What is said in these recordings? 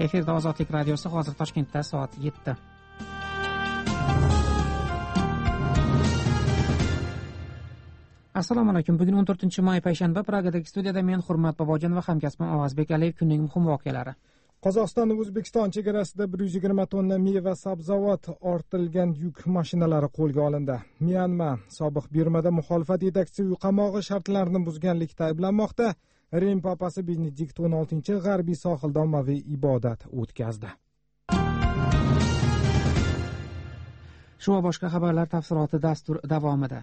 Efirda Ozodlik radiosi, hozir Toshkentda soat 7. Assalomu alaykum. Bugun 14-may payshanba. Pragadagi studiyada men Hurmat Bobojon va hamkasbim Avazbek Aliyev. Kunning muhim voqealari. Qozog'iston O'zbekiston chegarasida 120 tonna meva sabzavot ortilgan yuk mashinalari qo'lga olindi. Myanma sobiq Birmada muxolifat yetakchisi uy qamog'i shartlarini buzganlikda ayblanmoqda. Rim papasi Benedikt XVI g'arbiy sohilda ommaviy ibodat o'tkazdi. Shu va boshqa xabarlar tafsiloti dastur davomida.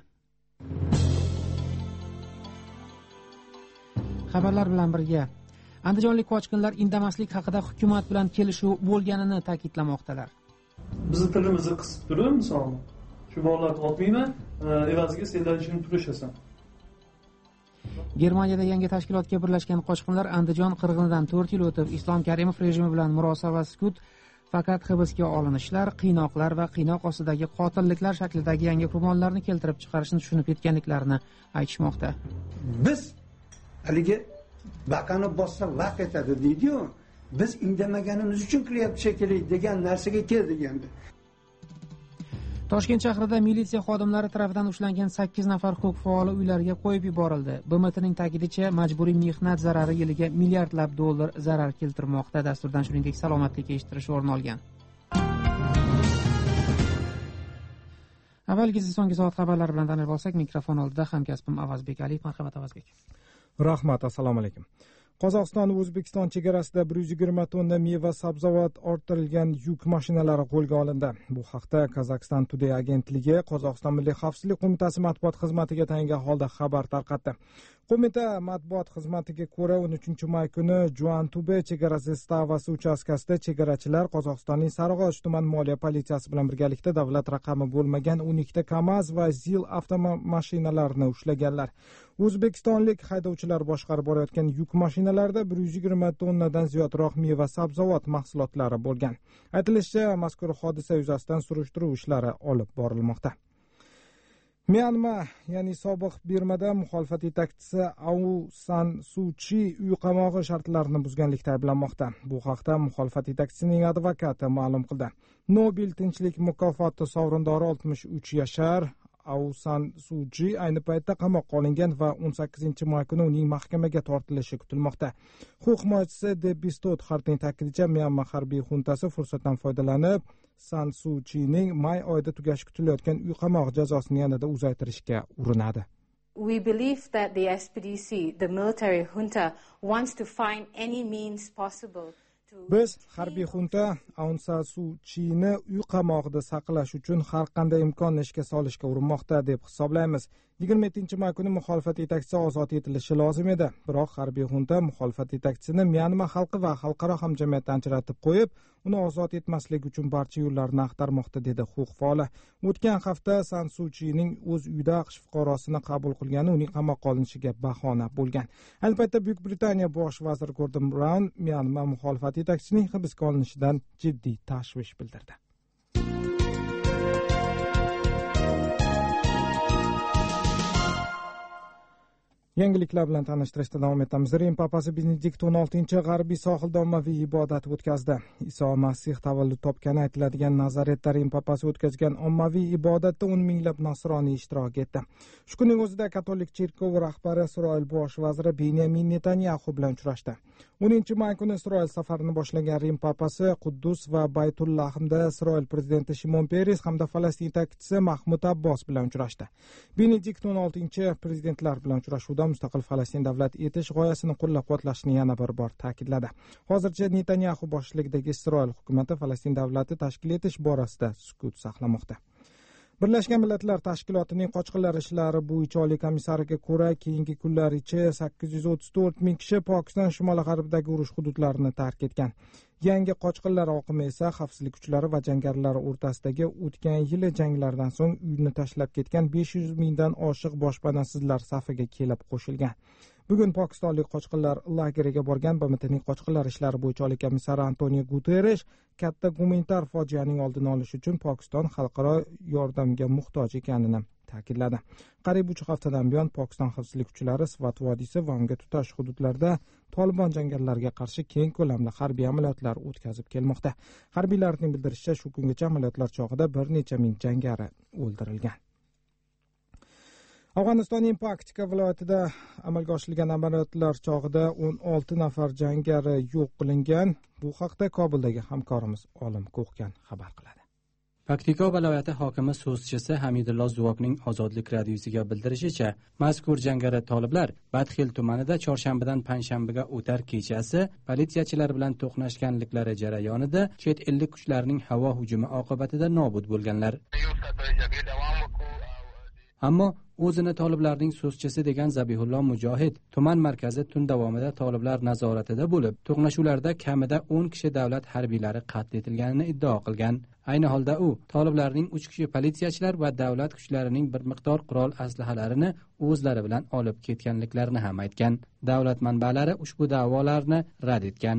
Xabarlar bilan birga andijonlik qochqinlar indamaslik haqida hukumat bilan kelishuv bo'lganini ta'kidlamoqdalar. Bizni tilimizni qisib turib, misol shu bolalarni otmayman, evaziga senlar ishini turishasan. Germaniyada yangi tashkilotga birlashgan qochqinlar Andijon qirg'inidan 4 yil o'tib Islom Karimov rejimi bilan murosa va sukut, faqat hibsga olinishlar, qiynoqlar va qiynoq ostidagi qotilliklar shaklidagi yangi qurbonlarni keltirib chiqarishni tushunib yetganliklarini aytishmoqda. Biz haligi baqani bossa vaq etadi deydi-yu. Biz indamaganimiz uchun qilyapti shekilli degan narsaga keldik endi. Toshkent shahrida militsiya xodimlari tomonidan ushlangan 8 nafar huquq faoli uylariga qo'yib yuborildi. BMTning ta'kidicha, majburiy mehnat zarari yiliga milliardlab dollar zarar keltirmoqda. Dasturdan shuningdek salomatlik eshittirish o'rin olgan. Avvalgisi so'nggi soat xabarlari bilan tanishib olsak, mikrofon oldida hamkasbim Avazbek Aliyev. Marhamat Avazbek. Rahmat, assalomu alaykum. Qozog'iston va O'zbekiston chegarasida 120 tonna meva sabzavot ortilgan yuk mashinalari qo'lga olindi. Bu haqda Kazakhstan Today agentligi Qozog'iston Milliy xavfsizlik qo'mitasi matbuot xizmatiga tayangan holda xabar tarqatdi. Qo'mita matbuot xizmatiga ko'ra 13-may kuni Juantube chegara zastavasi uchastkasida chegarachilar Qozog'istonning Sarg'och tuman moliya politsiyasi bilan birgalikda davlat raqami bo'lmagan 12 ta KAMAZ va ZIL avtomashinalarini ushlaganlar. O'zbekistonlik haydovchilar boshqarib borayotgan yuk mashinalarida 120 tonnadan ziyodroq meva sabzavot mahsulotlari bo'lgan. Aytilishicha, mazkur hodisa yuzasidan surishtiruv ishlari olib borilmoqda. Myanma, ya'ni sobiq Birmada muxolifat yetakchisi Aung San Suu Kyi uy qamog'i shartlarini buzganlikda ayblanmoqda. Bu haqda muxolifat yetakchisining advokati ma'lum qildi. Nobel tinchlik mukofoti sovrindori 63 yashar Aung San Suu Kyi ayni paytda qamoqqa olingan va 18-may kuni uning mahkamaga tortilishi kutilmoqda. Huquq himoyachisi Debbie Stothardning ta'kidicha, Myanma harbiy xuntasi fursatdan foydalanib San Suu Kyining may oyida tugashi kutilayotgan uy qamoq jazosini yanada uzaytirishga urinadi. We believe that the SPDC, the military junta, wants to find any means possible. Biz harbiy xunta Aung San Suu Kyini uy qamog'ida saqlash uchun har qanday imkonni ishga solishga urinmoqda deb hisoblaymiz. 27-may kuni muxolifat yetakchisi ozod etilishi lozim edi. Biroq harbiy xunta muxolifat yetakchisini Myanma xalqi va xalqaro hamjamiyatdan ajratib qo'yib, uni ozod etmaslik uchun barcha yo'llarni axtarmoqda dedi huquq faoli. O'tgan hafta San Suu Kyining o'z uyida AQSh fuqarosini qabul qilgani uning qamoqqa olinishiga bahona bo'lgan. Ayni paytda Buyuk Britaniya bosh vaziri Gordon Brown Myanma muxolifat yetakchisining hibsga olinishidan jiddiy tashvish bildirdi. Yangiliklar bilan tanishtirishda davom etamiz. Rim papasi Benedikt XVI g'arbiy sohilda ommaviy ibodat o'tkazdi. Iso Masih tavallud topgani aytiladigan Nazaretda Rim papasi o'tkazgan ommaviy ibodatda 10 minglab nasroniy ishtirok etdi. Shu kunning o'zida katolik cherkovi rahbari Isroil bosh vaziri Benyamin Netanyahu bilan uchrashdi. 10-may kuni Isroil safarini boshlagan Rim papasi Quddus va Baytullahmda Isroil prezidenti Shimon Peres hamda Falastin yetakchisi Mahmud Abbos bilan uchrashdi. Benedikt XVI prezidentlar bilan uchrashuvda mustaqil Falastin davlat etish g'oyasini qo'llab-quvvatlashni yana bir bor ta'kidladi. Hozircha Netanyahu boshchiligidagi Isroil hukumati Falastin davlati tashkil etish borasida sukut saqlamoqda. Birlashgan Millatlar Tashkilotining qochqinlar ishlari bo'yicha oliy komissariga ko'ra, keyingi kunlar ichida 834 ming kishi Pokiston shimoli-g'arbidagi urush hududlarini tark etgan. Yangi qochqinlar oqimi esa xavfsizlik kuchlari va jangarilar o'rtasidagi o'tgan yili janglardan so'ng uyini tashlab ketgan 500 mingdan oshiq boshpanasizlar safiga kelib qo'shilgan. Bugun pokistonlik qochqinlar lageriga borgan BMTning qochqinlar ishlari bo'yicha oliy komissari Antonio Guterres katta gumanitar fojianing oldini olish uchun Pokiston xalqaro yordamga muhtoj ekanini ta'kidladi. Qariyb 3 haftadan buyon Pokiston xavfsizlik kuchlari Svat vodiysi va unga tutash hududlarda Tolibon jangarilarga qarshi keng ko'lamli harbiy amaliyotlar o'tkazib kelmoqda. Harbiylarning bildirishicha, shu kungacha amaliyotlar chog'ida bir necha ming jangari o'ldirilgan. Afg'onistonning Paktika viloyatida amalga oshirilgan amaliyotlar chog'ida 16 nafar jangari yo'q qilingan. Bu haqda Kobuldagi hamkorimiz Olim Ko'xgan xabar qiladi. Paktika viloyati hokimi so'zchisi Hamidullo Zuvokning Ozodlik radiosiga bildirishicha, mazkur jangari toliblar Badxil tumanida chorshanbadan payshanbaga o'tar kechasi politsiyachilar bilan to'qnashganliklari jarayonida chet ellik kuchlarning havo hujumi oqibatida nobud bo'lganlar. Ammo o'zini toliblarning so'zchisi degan Zabihullo Mujohid tuman markazi tun davomida toliblar nazoratida bo'lib, to'qnashuvlarda kamida 10 kishi davlat harbiylari qatl etilganini iddao qilgan. Ayni holda u toliblarning 3 kishi politsiyachilar va davlat kuchlarining bir miqdor qurol aslahalarini o'zlari bilan olib ketganliklarini ham aytgan. Davlat manbalari ushbu da'volarni rad etgan.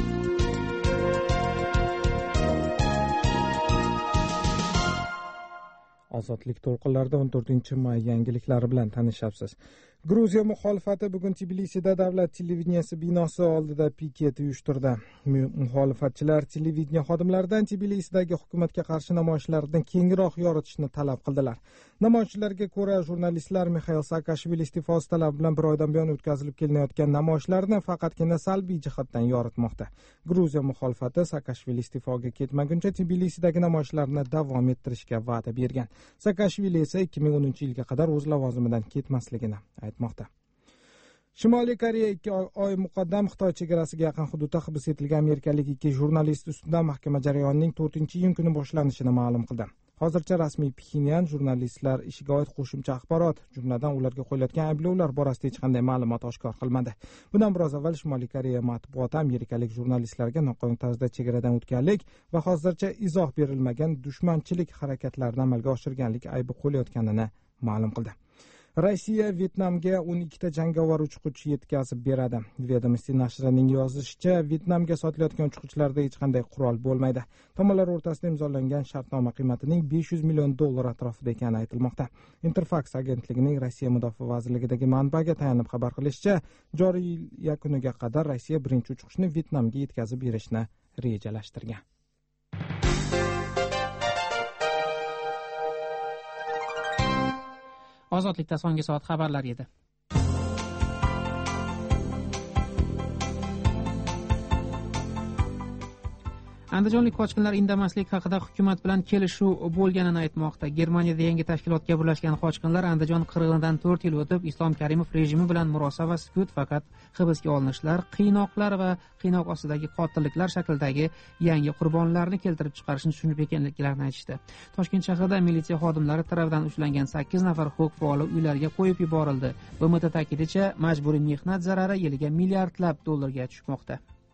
Ozodlik to'lqinlarida 14-may yangiliklari bilan tanishyapsiz. Gruziya muxolifati bugun Tbilisida davlat televideniyasi binosi oldida piket uyushtirdi. Muxolifatchilar televideniya xodimlaridan Tbilisidagi hukumatga qarshi namoyishlarni kengroq yoritishni talab qildilar. Namoyishchilarga ko'ra, jurnalistlar Mixail Saakashvili iste'fosi talabi bilan bir oydan buyon o'tkazilib kelinayotgan namoyishlarni faqatgina salbiy jihatdan yoritmoqda. Gruziya muxolifati Saakashvili iste'foga ketmaguncha Tbilisidagi namoyishlarni davom ettirishga va'da bergan. Saakashvili esa 2010-yilga qadar o'z lavozimidan ketmasligini aytmoqda. Shimoliy Koreya 2 oy muqaddam Xitoy chegarasiga yaqin hududda hibs etilgan amerikalik 2 jurnalist ustidan mahkama jarayonining 4-iyun kuni boshlanishini ma'lum qildi. Hozircha rasmiy Pxenyan jurnalistlar ishiga oid qo'shimcha axborot, jumladan ularga qo'yilayotgan ayblovlar borasida hech qanday ma'lumot oshkor qilmadi. Bundan biroz avval Shimoliy Koreya matbuoti amerikalik jurnalistlarga noqonuniy tarzda chegaradan o'tganlik va hozircha izoh berilmagan dushmanchilik harakatlarini amalga oshirganlik aybi qo'yayotganini ma'lum qildi. Rossiya Vyetnamga 12 ta jangovar uchqich yetkazib beradi. Vedomosti nashrining yozishicha, Vyetnamga sotilayotgan uchqichlarda hech qanday qurol bo'lmaydi. Tomonlar o'rtasida imzolangan shartnoma qiymatining $500 million atrofida ekani aytilmoqda. Interfax agentligining Rossiya mudofaa vazirligidagi manbaga tayanib xabar qilishicha, joriy yil yakuniga qadar Rossiya birinchi uchqichni Vyetnamga yetkazib berishni rejalashtirgan. Ozodlikda so'nggi soat xabarlari edi. Andijonlik qochqinlar indamaslik haqida hukumat bilan kelishuv bo'lganini aytmoqda. Germaniyada yangi tashkilotga birlashgan qochqinlar Andijon qirg'inidan 4 yil o'tib Islom Karimov rejimi bilan murosa va sukut, faqat hibsga olinishlar, qiynoqlar va qiynoq ostidagi qotilliklar shaklidagi yangi qurbonlarni keltirib chiqarishni tushunib ekanliklarini aytishdi. Toshkent shahrida militsiya xodimlari tarafidan ushlangan 8 nafar huquq faoli uylariga qo'yib yuborildi. BMT ta'kidicha, majburiy mehnat zarari yiliga milliardlab dollarga tushmoqda.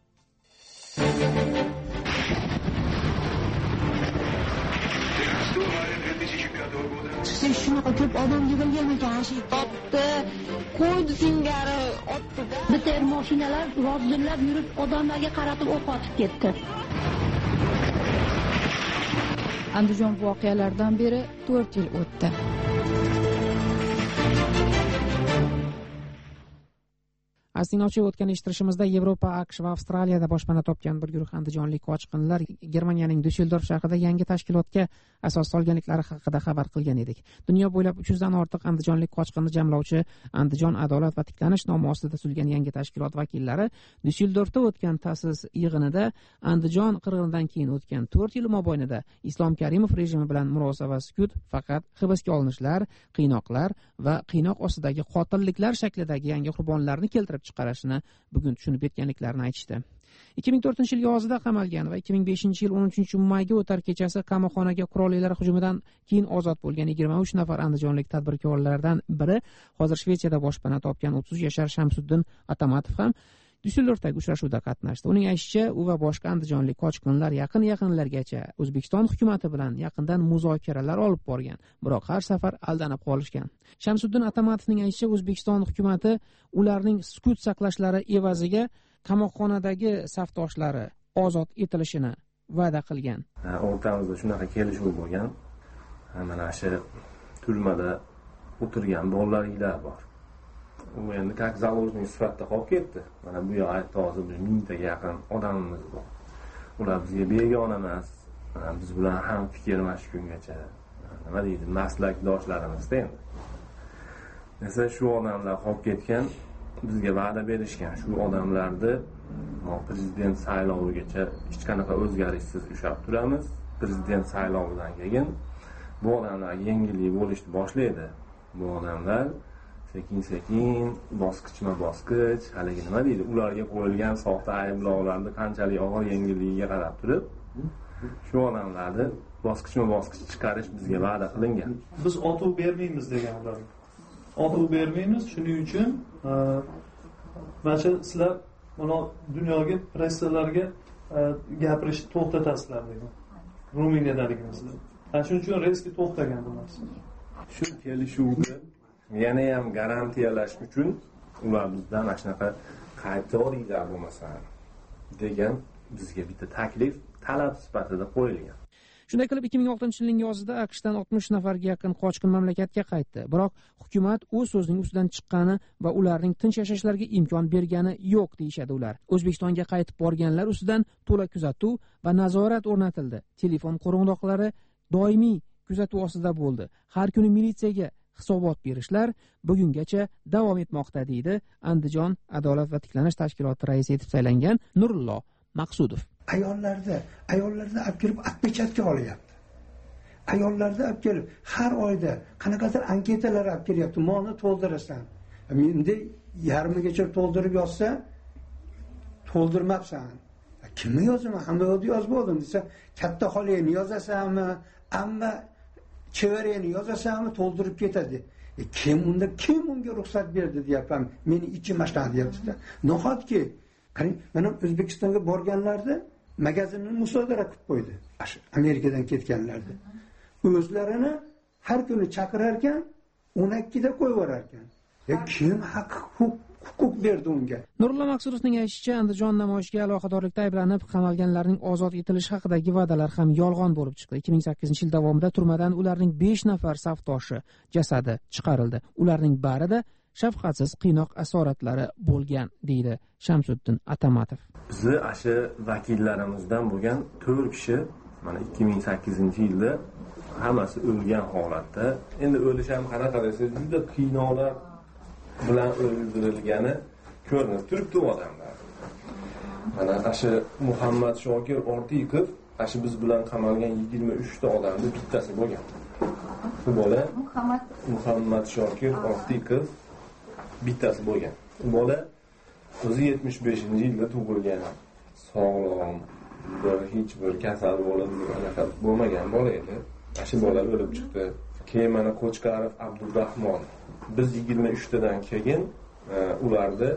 Shunaqa ko'p odam yig'ilgan ekan, topdi, qo'ydi singari, otdi-da. Bitta mashinalar vozillab yurib, odamlarga qaratib o'q otib ketdi. Andijon voqealaridan beri 4 yil o'tdi. Asinochi o'tgan eshittirishimizda Yevropa, AQSh va Avstraliyada boshpana topgan bir guruh andijonlik qochqinlar Germaniyaning Düsseldorf shahrida yangi tashkilotga asos solganliklari haqida xabar qilgan edik. Dunyo bo'ylab 300 dan ortiq andijonlik qochqinni jamlovchi Andijon adolat va tiklanish nomi ostida tuzilgan yangi tashkilot vakillari Düsseldorfda o'tgan ta'sis yig'inida Andijon qirg'inidan keyin o'tgan 4 yil mobaynida Islom Karimov rejimi bilan murosa va sukut, faqat hibsga olinishlar, qiynoqlar va qiynoq ostidagi qotilliklar shaklidagi yangi qurbonlarni keltirib chiqarishini bugun tushunib yetganliklarini aytishdi. 2004 yil yozida qamalgan va 2005 yil 13-mayga o'tar kechasi qamoqxonaga qurollilar hujumidan keyin ozod bo'lgan 23 nafar andijonlik tadbirkorlardan biri hozir Shvetsiyada boshpana topgan 30 yashar Shamsuddin Atamatov ham Düsseldorfdagi uchrashuvda qatnashdi. Uning aytishicha, u va boshqa andijonlik qochqinlar yaqinlargacha O'zbekiston hukumatı bilan yaqindan muzokaralar olib borgan, biroq har safar aldanib qolishgan. Shamsuddin Atamatovning aytishicha, O'zbekiston hukumatı ularning sukut saqlashlari evaziga qamoqxonadagi safdoshlari ozod etilishini va'da qilgan. O'rtamizda shunaqa kelishuv bo'lgan. Mana shu turmada o'tirgan bolalarlar bor. U endi как заложник sifatida qolib ketdi. Mana bu yerda hozir 1000 taga yaqin odamimiz bor. Ular bizga begona emas. Biz bilan ham fikr shu kungacha. Nima deydi, maslakdoshlarimiz-da endi. Mesela shu odamlar qolib ketgan, bizga va'da berishgan. Shu odamlarni prezident saylovigacha hech qanaqa o'zgarishsiz ushlab turamiz. Prezident saylovidan keyin bu odamlar yengillik bo'lishni boshlaydi. Bu odamlar sekin-sekin, bosqichma-bosqich, haligi nima deydi, ularga qo'yilgan soxta ayblovlarni qanchalik og'ir yengilligiga qarab turib, shu odamlarni bosqichma-bosqich chiqarish bizga va'da qilingan. Biz otuv bermaymiz degan ular. Otuv bermaymiz, shuning uchun mana sizlar mana dunyoga pressalarga gapirishni to'xtatasizlar degan. Ruminiyadaligimizda. Shuning uchun reski to'xtagan bu narsa. Shu kelishuvni yana ham garantiyalash uchun ular bizdan mana shunaqa qayta olinglar bo'lmasa degan bizga bitta taklif, talab sifatida qo'yilgan. Shunday qilib 2006-yilning yozida AQShdan 60 nafarga yaqin qochqin mamlakatga qaytdi. Biroq hukumat o'z so'zining ustidan chiqqani va ularning tinch yashashlariga imkon bergani yo'q deyshadi ular. O'zbekistonga qaytib borganlar ustidan to'la kuzatuv va nazorat o'rnatildi. Telefon qo'ng'iroqlari doimiy kuzatuv ostida bo'ldi. Har kuni militsiyaga hisobot berishlar bugungacha davom etmoqda, deydi Andijon Adolat va tiklanish tashkiloti raisi etib saylangan Nurullo Maqsudov. Ayollarda olib kelib atpechatga olyapti. Ayollarda olib kelib har oyda qanaqadir anketalar olib kelyapti. Moni to'ldirasan. Menda yarmigacha to'ldirib yozsa, to'ldirmabsan. Kimni yozaman? Hamma yozib bo'ldim desa, katta xoliyni yozasanmi? Amma chevarani yozasanmi, to'ldirib ketadi. Kim unga ruxsat berdi deyapman. Meni ichim ashlan deyapti. Nahotki, qarang, mana O'zbekistonga borganlarda magazinni musodara qilib qo'ydi. Amerikadan ketganlarda. O'zlarini har kuni chaqirar ekan, 12 da qo'yib yuborar ekan. Kim huquq berdi unga? Nurullo Maqsudovning aytishicha, Andijon namoyishiga aloqadorlikda ayblanib qamalganlarning ozod etilishi haqidagi va'dalar ham yolg'on bo'lib chiqdi. 2008-yil davomida turmadan ularning 5 nafar safdoshi jasadi chiqarildi. Ularning barida shafqatsiz qiynoq asoratlari bo'lgan, deydi Shamsuddin Atamatov. Bizni ashi vakillarimizdan bo'lgan 4 kishi mana 2008-yilda hammasi o'lgan holatda. Endi o'lish ham qanaqa desa, juda qiynoqlar bilan o'ldirilgani ko'rinib turibdi odamlar. Mana ashi Muhammad Shokir Ortiqov, ashi biz bilan qamalgan 23 ta odamning bittasi bo'lgan. Bu bola Muhammad Shokir Ortiqov bittasi bo'lgan. Bu bola o'zi 75-yilda tug'ilgan, sog'lom, hech bir kasal bo'lmagan bola edi. Shu bola o'lib chiqdi. Keyin mana Qo'chqarov Abdurrahmon, biz 23 tadan keyin ularni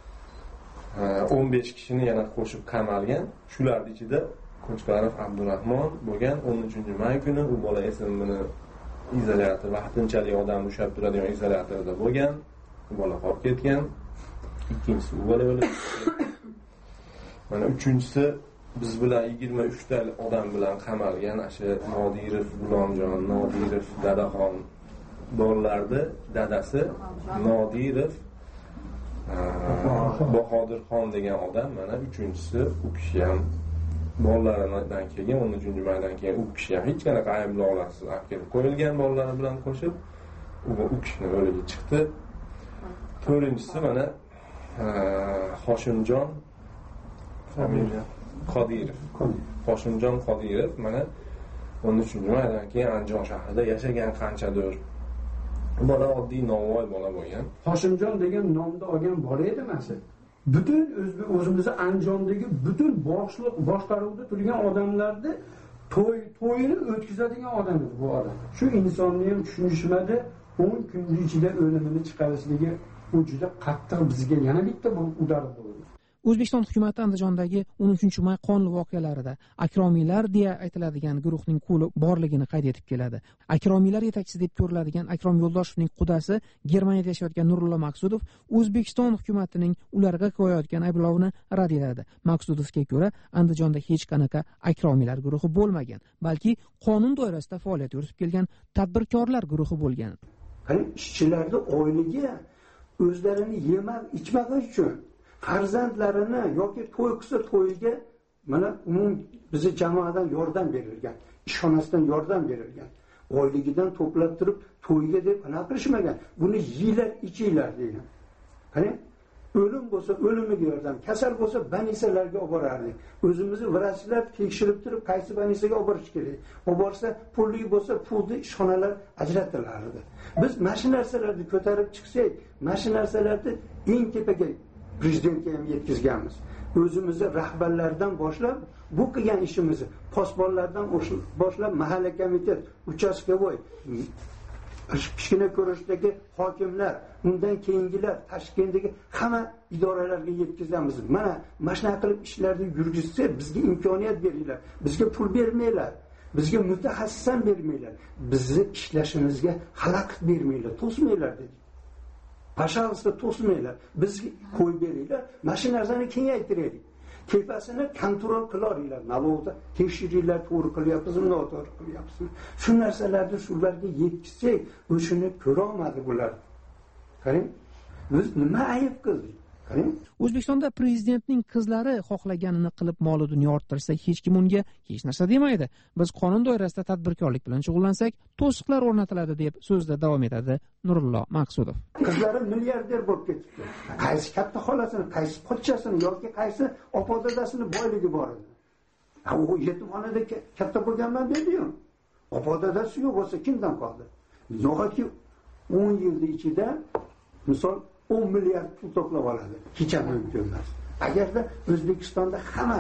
15 kishini yana qo'shib qamalgan. Shularning ichida Qo'chqarov Abdurrahmon bo'lgan. 13-may kuni u bola esa buni izolyator, vaqtinchalik odam ushlab turadigan izolyatorda bo'lgan. Bu bola qolib ketgan. Ikkinchisi u bola o'lib mana uchinchisi biz bilan 23 ta odam bilan qamalgan ashi Nodirov, Gulomjon, Nodirov, Dadaxon bolalarni dadasi Nodirov Bahodirxon degan odam, mana uchinchisi u kishi ham bolalaridan keyin 13-maydan keyin u kishi ham hech qanaqa ayblovlarsiz olib kelib qo'yilgan bolalari bilan qo'shib u kishini o'ligi chiqdi. To'rtinchisi mana Hoshimjon Qodirov. Hoshimjon Qodirov mana 13-maydan keyin Andijon shahrida yashagan qanchadir. Bola oddiy novvoy bola bo'lgan. Hoshimjon degan nomni olgan bola edi mana. Butun o'zimizni Andijondagi butun boshqaruvda turgan odamlarni to'yini o'tkazadigan odam edi bu odam. Shu insonni ham tushunishmadi, 10 kun ichida o'limini chiqarishligi u juda qattiq bizga yana bitta bu udar bo'ldi. O'zbekiston hukumati Andijondagi 13-may qonli voqealarida akromiylar deya aytiladigan guruhning qo'li borligini qayd etib keladi. Akromiylar yetakchisi deb ko'riladigan Akrom Yo'ldoshevning qudasi Germaniyada yashayotgan Nurullo Maqsudov O'zbekiston hukumatining ularga qo'yayotgan ayblovini rad etadi. Maqsudovga ko'ra, Andijonda hech qanaqa akromiylar guruhi bo'lmagan, balki qonun doirasida faoliyat yuritib kelgan tadbirkorlar guruhi bo'lgan. Qani ishchilarni oyligi o'zlarini yemak ichmagi uchun farzandlarini yoki to'y qilsa to'yiga mana bizni jamoadan yordam berilgan, ishxonasidan yordam berilgan. Oyligidan to'plab turib to'yiga deb anaqa qilishmagan. Buni yeylar, ichinglar degan. Qani o'lim bo'lsa o'limiga yordam, kasal bo'lsa banisalarga olib borardik. O'zimizni vrachlar tekshirib turib qaysi banisaga olib borish kerak. Olib borsa pulli bo'lsa pulni ishxonalar ajratilardi. Biz mana narsalarni ko'tarib chiqsak, mana narsalarni eng tepaga prezidentga ham yetkazganmiz. O'zimizni rahbarlardan boshlab bu qilgan ishimizni posbonlardan boshlab mahalla komitet, uchastkovoy, kichkina ko'rishdagi hokimlar, undan keyingilar, Toshkentdagi hamma idoralarga yetkazamiz. Mana shunaqa qilib ishlarni yurgizsa, bizga imkoniyat beringlar. Bizga pul bermaylar. Bizga mutaxassis ham bermaylar. Bizni ishlashimizga xalaqit bermaylar, to'smaylar dedi. Pashaalista to'smaylar. Bizga qo'y beringlar. Mana shu narsani kengaytiraylik. Tepasini kontrol qilaringlar. Nalovda tekshiringlar, to'g'ri qilyapsizmi, noto'g'ri qilyapsizmi? Shu narsalarni shularga yetkazsak, o'shini ko'ra olmadi bular. Qarang, biz nima ayb qildik? O'zbekistonda prezidentning qizlari xohlaganini qilib mol dunyo orttirsa, hech kim unga hech narsa demaydi. Biz qonun doirasida tadbirkorlik bilan shug'ullansak, to'siqlar o'rnatiladi deb so'zda davom etadi Nurullo Maqsudov. Qizlari milliarder bo'lib ketibdi. Qaysi katta xolasini, qaysi pochchasini yoki qaysi opa-dadasini boyligi bor edi. U yetimxonada katta bo'lganman dedi-yu. Opa-dadasi yo'q bo'lsa kimdan qoldi? Yo'qki 10 yil ichida misol 10 milliard pul to'plab oladi. Hech ham mumkin emas. Agarda O'zbekistonda hamma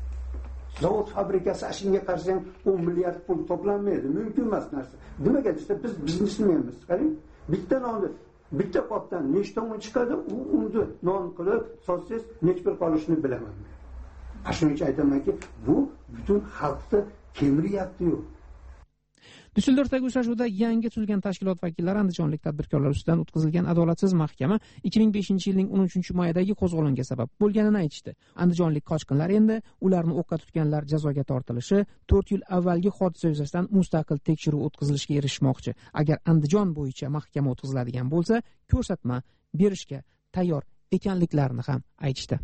zavod fabrikasi ashunga qarshi 10 milliard pul to'planmaydi, mumkin emas narsa. Nimaga desa biz biznesmenmiz. Qarang, bitta nonni, bitta qopdan nechta un chiqadi, u unni non qilib sotsangiz nechta pul qolishini bilaman. Shuning uchun aytamanki, bu butun xalqni kemiryapti-yu. Düsseldorfdagi uchrashuvda yangi tuzilgan tashkilot vakillari andijonlik tadbirkorlar ustidan o'tkazilgan adolatsiz mahkama 2005-yilning 13-mayidagi qo'zg'olonga sabab bo'lganini aytishdi. Andijonlik qochqinlar endi ularni o'qqa tutganlar jazoga tortilishi, 4 yil avvalgi hodisa yuzasidan mustaqil tekshiruv o'tkazilishiga erishmoqchi. Agar Andijon bo'yicha mahkama o'tkaziladigan bo'lsa, ko'rsatma berishga tayyor ekanliklarini ham aytishdi.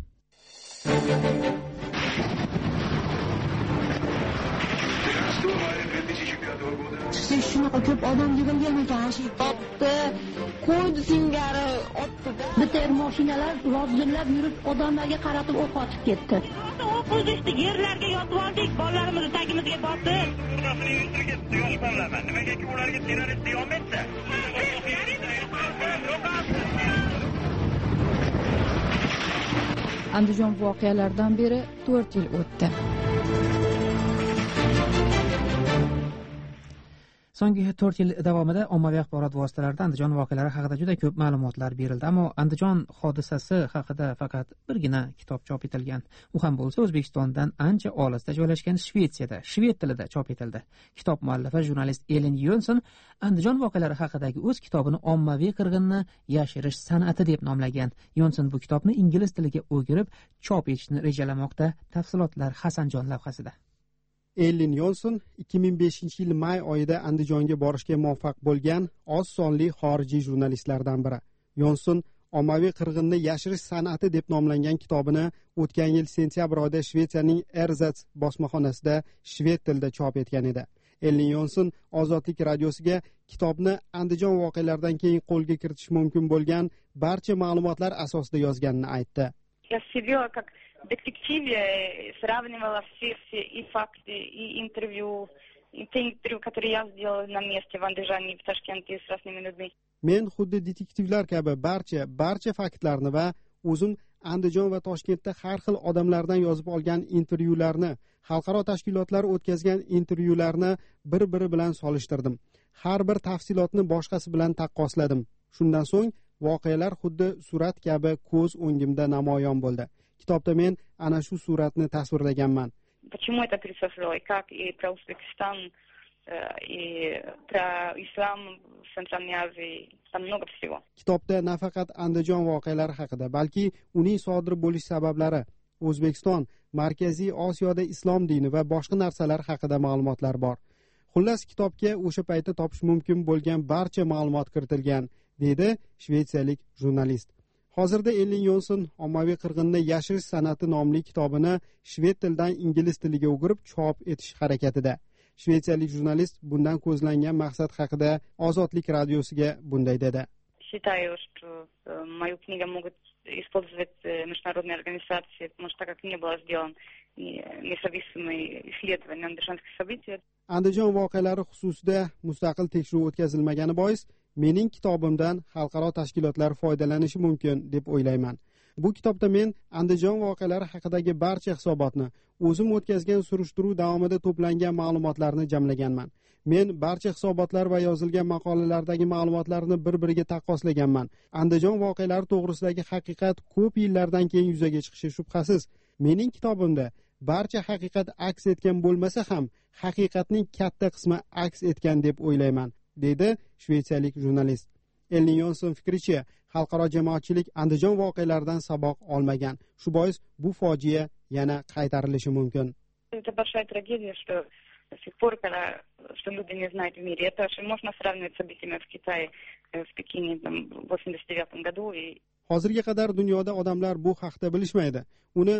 Shunaqa ko'p odam yig'ilgan ekan, shu topdi, qo'ydi singari otdi-da. Bitta mashinalar lozillab yurib, odamlarga qaratib o'q otib ketdi. O'q uzishdi, yerlarga yotib oldik, bolalarimizni tagimizga bosdi. Yosh bolalar, nimagaki ularga terrorist deyom etdi? Andijon voqealaridan beri 4 yil o'tdi. So'nggi 4 yil davomida ommaviy axborot vositalarida Andijon voqealari haqida juda ko'p ma'lumotlar berildi, ammo Andijon hodisasi haqida faqat birgina kitob chop etilgan. U ham bo'lsa O'zbekistondan ancha olisda joylashgan Shvetsiyada, shved tilida chop etildi. Kitob muallifi jurnalist Ellen Yonson Andijon voqealari haqidagi o'z kitobini ommaviy qirg'inni yashirish san'ati deb nomlagan. Yonson bu kitobni ingliz tiliga o'girib chop etishni rejalamoqda. Tafsilotlar Hasanjon lavhasida. Ellen Yonson 2005-yil may oyida Andijonga borishga muvaffaq bo'lgan oz sonli xorijiy jurnalistlardan biri. Yonson ommaviy qirg'inni yashirish san'ati deb nomlangan kitobini o'tgan yil sentyabr oyida Shvetsiyaning Erzats bosmaxonasida shved tilida chop etgan edi. Ellen Yonson Ozodlik radiosiga kitobni Andijon voqealaridan keyin qo'lga kiritish mumkin bo'lgan barcha ma'lumotlar asosida yozganini aytdi. Детективе сравнивала все и факты, и интервью, которые я сделала на месте в Андижане, в Ташкенте с разными людьми. Men xuddi detektivlar kabi barcha faktlarni va o'zim Andijon va Toshkentda har xil odamlardan yozib olgan intervyularni, xalqaro tashkilotlar o'tkazgan intervyularni bir-biri bilan solishtirdim. Har bir tafsilotni boshqasi bilan taqqosladim. Shundan so'ng voqealar xuddi surat kabi ko'z o'ngimda namoyon bo'ldi. kitobda men ana shu suratni tasvirlaganman. Почему это присутствовало, и как, и про Узбекистан, и про ислам в Центральной Азии, там много всего. Kitobda nafaqat Andijon voqealari haqida, balki uning sodir bo'lish sabablari, O'zbekiston, Markaziy Osiyoda islom dini va boshqa narsalar haqida ma'lumotlar bor. Xullas, kitobga o'sha paytda topish mumkin bo'lgan barcha ma'lumot kiritilgan, dedi shvetsiyalik jurnalist. Hozirda Ellen Yonson ommaviy qirg'inni yashirish san'ati nomli kitobini shved tilidan ingliz tiliga o'girib chop etish harakatida. Shvetsiyalik jurnalist bundan ko'zlangan maqsad haqida Ozodlik radiosiga bunday dedi. Считаю, что мою книгу могут использовать международные организации, потому что как не было сделан независимый исследование андижанских событий. Andijon voqealari xususida mustaqil tekshiruv o'tkazilmagani bois mening kitobimdan xalqaro tashkilotlar foydalanishi mumkin deb o'ylayman. Bu kitobda men Andijon voqealari haqidagi barcha hisobotni, o'zim o'tkazgan surishtiruv davomida to'plangan ma'lumotlarni jamlaganman. Men barcha hisobotlar va yozilgan maqolalardagi ma'lumotlarni bir-biriga taqqoslaganman. Andijon voqealari to'g'risidagi haqiqat ko'p yillardan keyin yuzaga chiqishi shubhasiz. Mening kitobimda barcha haqiqat aks etgan bo'lmasa ham, haqiqatning katta qismi aks etgan deb o'ylayman, dedi shvetsiyalik jurnalist. Ellen Yonson fikricha, xalqaro jamoatchilik Andijon voqealaridan saboq olmagan. Shu bois bu fojia yana qaytarilishi mumkin. Это большая трагедия, что до сих пор, что люди не знают в мире. Это же можно сравнивать с событиями в Китае, в Пекине в 1989 году. Hozirga qadar dunyoda odamlar bu haqda bilishmaydi. Uni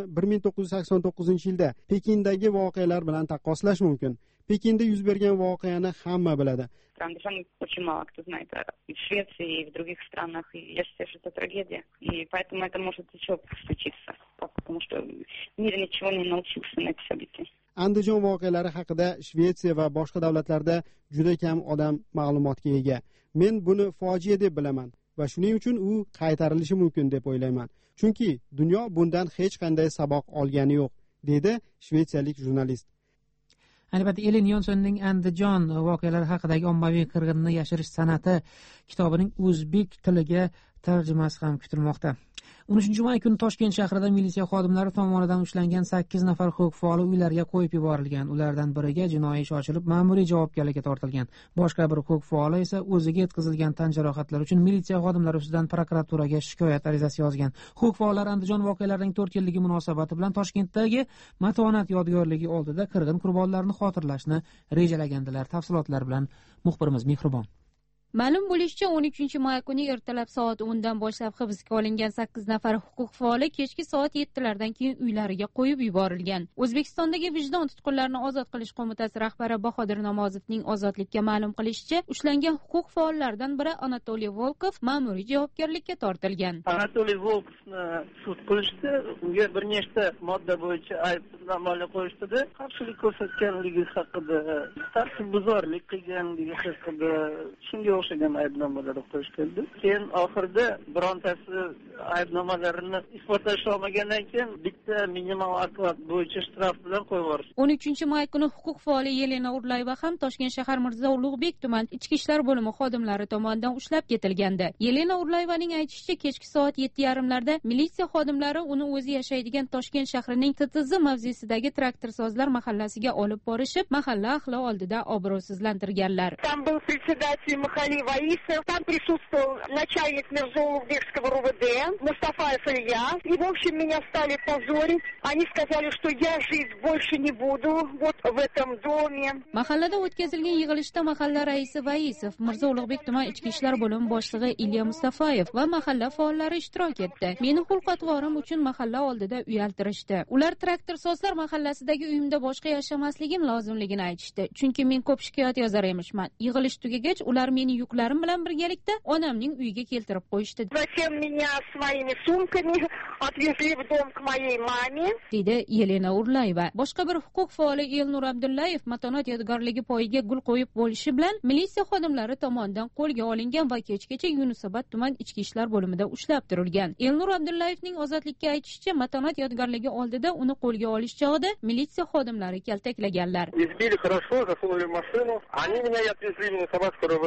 1989-yilda Pekindagi voqealar bilan taqqoslash mumkin. Pekinda yuz bergan voqeani hamma biladi. Андижан очень мало кто знает и в Швеции, и в других странах. И я считаю, что это трагедия. И поэтому это может еще случиться, потому что мир ничего не научился на эти события. Andijon voqealari haqida Shvetsiya va boshqa davlatlarda juda kam odam ma'lumotga ega. Men buni fojia deb bilaman va shuning uchun u qaytarilishi mumkin deb o'ylayman. Chunki dunyo bundan hech qanday saboq olgani yo'q, dedi shvetsiyalik jurnalist. Albatta, Ellen Yonsonning Andijon voqealari haqidagi ommaviy qirg'inni yashirish san'ati kitobining o'zbek tiliga tarjimasi ham kutilmoqda. 13-may kuni Toshkent shahrida militsiya xodimlari tomonidan ushlangan 8 nafar huquq faoli uylariga qo'yib yuborilgan. Ulardan biriga jinoiy ish ochilib, ma'muriy javobgarlikka tortilgan. Boshqa bir huquq faoli esa o'ziga yetkazilgan tan jarohatlari uchun militsiya xodimlari ustidan prokuraturaga shikoyat arizasi yozgan. Huquq faollar Andijon voqealarining 4 yilligi munosabati bilan Toshkentdagi Matonat yodgorligi oldida qirg'in qurbonlarini xotirlashni rejalagandilar. Tafsilotlar bilan muxbirimiz Mehribon. Ma'lum bo'lishicha, 13-may kuni ertalab soat 10 dan boshlab hibsga olingan 8 nafar huquq faoli kechki soat 7 lardan keyin uylariga qo'yib yuborilgan. O'zbekistondagi Vijdon tutqunlarini ozod qilish qo'mitasi rahbari Bahodir Namozovning Ozodlikka ma'lum qilishicha, ushlangan huquq faollardan biri Anatoliy Volkov ma'muriy javobgarlikka tortilgan. Anatoliy Volkovni sud qilishdi, unga bir nechta modda bo'yicha aybnomalar qo'yishdi. Qarshilik ko'rsatganligi haqida, tartibbuzarlik qilganligi haqida, shunga o'xshagan aybnomalar qo'yishdi. Keyin oxirida birontasi aybnomalarini isbotlash olmagandan keyin bitta minimal oklad bo'yicha shtraf bilan qo'yib yuborishdi. 13-may kuni huquq faoli Yelena Urlayeva ham Toshkent shahar Mirzo Ulug'bek tuman ichki ishlar bo'limi xodimlari tomonidan ushlab ketilgandi. Yelena Urlayevaning aytishicha, kechki soat 7:30 larda militsiya xodimlari uni o'zi yashaydigan Toshkent shahrining TTZ mavzesidagi traktorsozlar mahallasiga olib borishib, mahalla ahli oldida obro'sizlantirganlar. Там был председатель Махали Ваисов, там присутствовал начальник Мирзоулугбекского РУВД, Мустафаев Илья. И, в общем, меня стали позорить. Они сказали, что я жить больше не буду вот в этом доме. Mahallada o'tkazilgan yig'ilishda mahalla raisi Vaisov, Mirzo Ulug'bek tuman ichki ishlar bo'limi boshlig'i Ilya Mustafayev va mahalla faollari ishtirok etdi. Meni xulq-atvorim uchun mahalla oldida uyaltirishdi. Ular traktorsozlar mahallasidagi uyimda boshqa yashamasligim lozimligini aytishdi. Chunki men ko'p shikoyat yozar emishman. Yig'ilish tugagach, ular meni yuklarim bilan birgalikda onamning uyiga keltirib qo'yishdi. Затем меня с моими сумками отвезли в дом к моей маме. Dedi Yelena Urlayeva. Boshqa bir huquq faoli Elnur Abdullayev Matonat yodgorligi poyiga gul qo'yib bo'lishi bilan militsiya xodimlari tomonidan qo'lga olingan va kechgacha Yunusobod tuman ichki ishlar bo'limida ushlab turilgan. Elnur Abdullayevning Ozodlikka aytishicha, Matonat yodgorligi oldida uni qo'lga olish chog'ida militsiya xodimlari kaltaklaganlar. Избили хорошо, засунули в машину. Они меня отвезли в Юнусободское РУВД.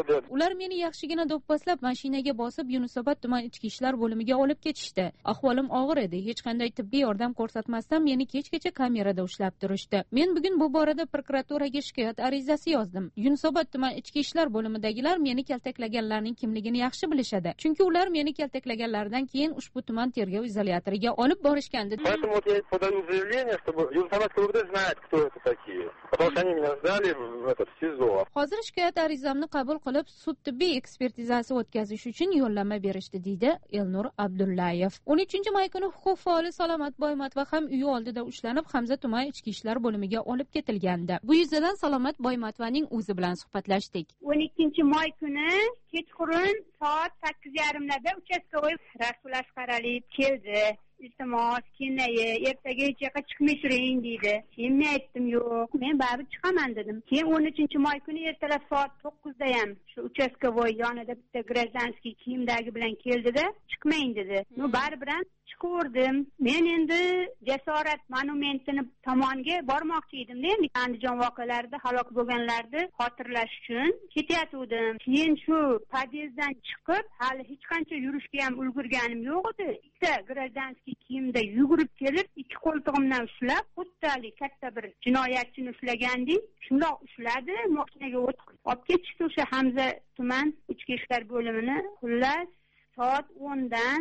Ular meni yaxshigina do'pposlab mashinaga bosib Yunusobod tuman ichki ishlar bo'limiga olib ketishdi. Ahvolim og'ir edi. Hech qanday tibbiy yordam ko'rsatmasdan meni kechgacha kamerada ushlab turishdi. Men bugun bu borada prokuraturaga shikoyat arizasi yozdim. Yunusobod tuman ichki ishlar bo'limidagilar meni kaltaklaganlarning kimligini yaxshi bilishadi. Chunki ular meni kaltaklaganlaridan keyin ushbu tuman tergov izolyatoriga olib borishgandi. Поэтому вот я подаю заявление, чтобы Юнусободская ОВД знает, кто это такие. Потому что они меня сдали в этот СИЗО. Hozir shikoyat arizamni qabul qilib, sud tibbiy ekspertizasi o'tkazish uchun yo'llanma berishdi, deydi Elnur Abdullayev. 13-may kuni huquq faoli Salomat Boymatova ham uyi oldida ushlanib, Hamza tuman ichki ishlar bo'limiga olib ketilgandi. Bu yuzidan Salomat Boymatovaning o'zi bilan suhbatlashdik. 12-may kuni kechqurun soat 8:30da uchastkovoy Rasul Asqaraliyev keldi. İltimos, kenayi, ertaga hech yoqqa chiqmay turing deydi. Keyin men aytdim, yo'q, men baribir chiqaman dedim. Keyin 13-may kuni ertalab soat 9da ham shu uchastkovoy yonida bitta gражданский kiyimdagi bilan keldida, chiqmang dedi. Men baribir ham chiqaverdim. Men endi Jasorat monumentini tomoniga bormoqchi edim-da, endi Andijon voqealarida halok bo'lganlarni xotirlash uchun ketayotgandim. Keyin shu podyezddan chiqib, hali hech qancha yurishga ham ulgurganim yo'q edi. Bitta gражданский kiyimda yugurib kelib, ikki qo'ltig'imdan ushlab, xuddali katta bir jinoyatchini ushlagandek, shundoq ushladi, mashinaga olib ketishdi o'sha Hamza tuman ichki ishlar bo'limini. Xullas soat 10dan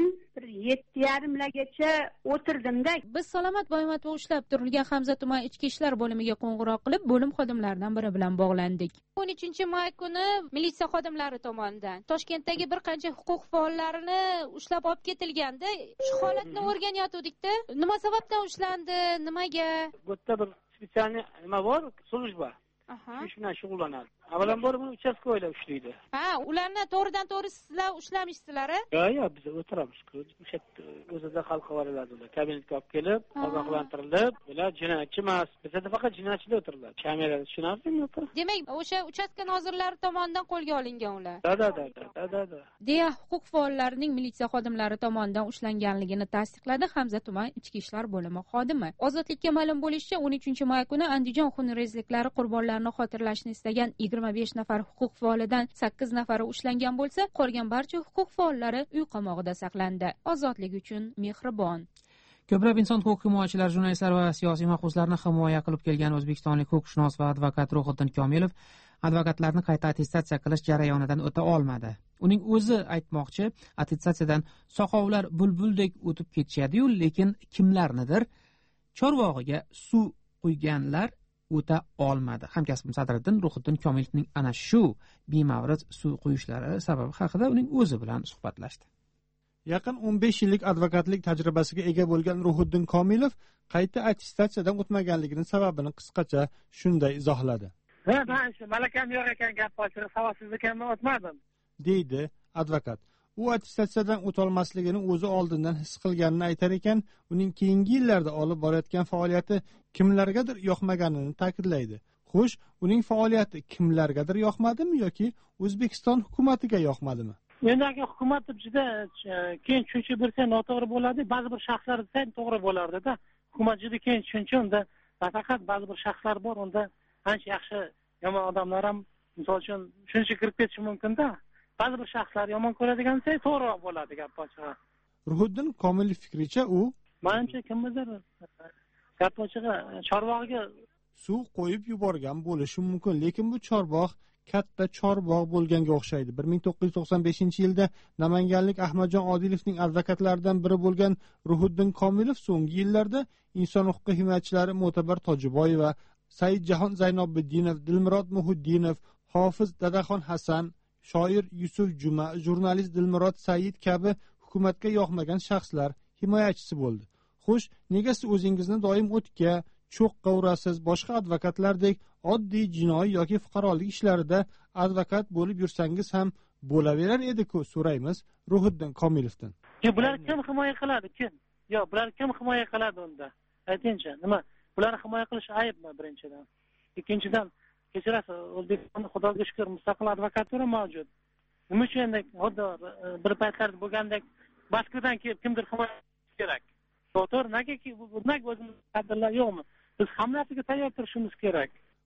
7:30gacha o'tirdim-da. Biz Salomat Boymatova ushlab turilgan Hamza tuman ichki ishlar bo'limiga qo'ng'iroq qilib, bo'lim xodimlaridan biri bilan bog'landik. 13-may kuni militsiya xodimlari tomonidan Toshkentdagi bir qancha huquq faollarini ushlab olib ketilganda, shu holatni o'rganayotgandik-da. Nima sababdan ushlandi, nimaga? Bu yerda bir spetsialniy nima bor, slujba. Shu bilan shug'ullanadi. Avvalambor buni uchastkovoylar ushlaydi. Ha, ularni to'g'ridan to'g'ri sizlar ushlamishsizlar-a? Yo'q, biz o'tiramiz. O'sha o'zida hal qilaveradi ular. Kabinetga olib kelib, ogohlantirilib, ular jinoyatchi emas. Bizda faqat jinoyatchilar o'tiradi. Kamerada tushunasizmi? Demak, o'sha uchastka nozirlari tomonidan qo'lga olingan ular. Da. deya huquq faollarining militsiya xodimlari tomonidan ushlanganligini tasdiqladi Hamza tuman ichki ishlar bo'limi xodimi. Ozodlikka ma'lum bo'lishicha, 13-may kuni Andijon xunrezliklari qurbonlarini xotirlashni istagan 25 nafar huquq faolidan 8 nafari ushlangan bo'lsa, qolgan barcha huquq faollari uy qamog'ida saqlandi. Ozodlik uchun mehribon. Ko'plab inson huquq himoyachilari, jurnalistlar va siyosiy mahbuslarni himoya qilib kelgan o'zbekistonlik huquqshunos va advokat Ruhiddin Komilov advokatlarni qayta attestatsiya qilish jarayonidan o'ta olmadi. Uning o'zi aytmoqchi, attestatsiyadan soqovlar bulbuldek o'tib ketishadi-yu, lekin kimlarnidir chorvog'iga suv quyganlar o'ta olmadi. Hamkasbim Sadriddin Ruhiddin Komilovning ana shu bemavrid suv quyishlari sababi haqida uning o'zi bilan suhbatlashdi. Yaqin 15 yillik advokatlik tajribasiga ega bo'lgan Ruhiddin Komilov qayta attestatsiyadan o'tmaganligining sababini qisqacha shunday izohladi. Men shu malakam yo'q ekan, gap ochig'i savossiz ekanman, o'tmadim, deydi advokat. U attestatsiyadan o'tolmasligini o'zi oldindan his qilganini aytar ekan, uning keyingi yillarda olib borayotgan faoliyati kimlargadir yoqmaganini ta'kidlaydi. Xo'sh, uning faoliyati kimlargadir yoqmadimi yoki O'zbekiston hukumatiga yoqmadimi? Mendagi hukumat juda keyin tushuncha bersa noto'g'ri bo'ladi, ba'zi bir shaxslar desa to'g'ri bo'lardi-da. Hukumat juda keyin tushuncha, unda faqat ba'zi bir shaxslar bor, unda ancha yaxshi yomon odamlar ham misol uchun shuncha kirib ketishi mumkin-da. Ba'zi bir shaxslar yomon ko'radigan desa to'g'riroq bo'ladi gap ochig'i. Ruhiddin Komilov fikricha, u menimcha kimdir gap ochig'i chorbog'iga suv qo'yib yuborgan bo'lishi mumkin, lekin bu chorbog' katta chorbog' bo'lganga o'xshaydi. 1995-yilda namanganlik Ahmadjon Odilovning advokatlaridan biri bo'lgan Ruhiddin Komilov so'nggi yillarda inson huquqi himoyachilari Mo'tabar Tojiboyeva, Saidjahon Zaynobiddinov, Dilmurod Muhiddinov, Hofiz Dadaxon Hasan, shoir Yusuf Juma, jurnalist Dilmurod Said kabi hukumatga yoqmagan shaxslar himoyachisi bo'ldi. Xo'sh, nega siz o'zingizni doim o'tga, cho'qqa urasiz? Boshqa advokatlardek oddiy jinoiy yoki fuqarolik ishlarida advokat bo'lib yursangiz ham bo'laverar edi-ku, so'raymiz Ruhiddin Komilovdan. Bular kim himoya qiladi? Kim? Yo'q, bular kim himoya qiladi unda? Aytingchi, nima? Bularni himoya qilish aybmi birinchidan? Ikkinchidan, kechirasiz, O'zbekistonda xudoga shukr mustaqil advokatura mavjud. Nima uchun endi xuddi bir paytlar bo'lgandek Moskvadan kelib kimdir himoya qilish kerak? To'g'ri, nega o'zimiz tadbirlar yo'qmi? Biz hammasiga tayyor turishimiz kerak.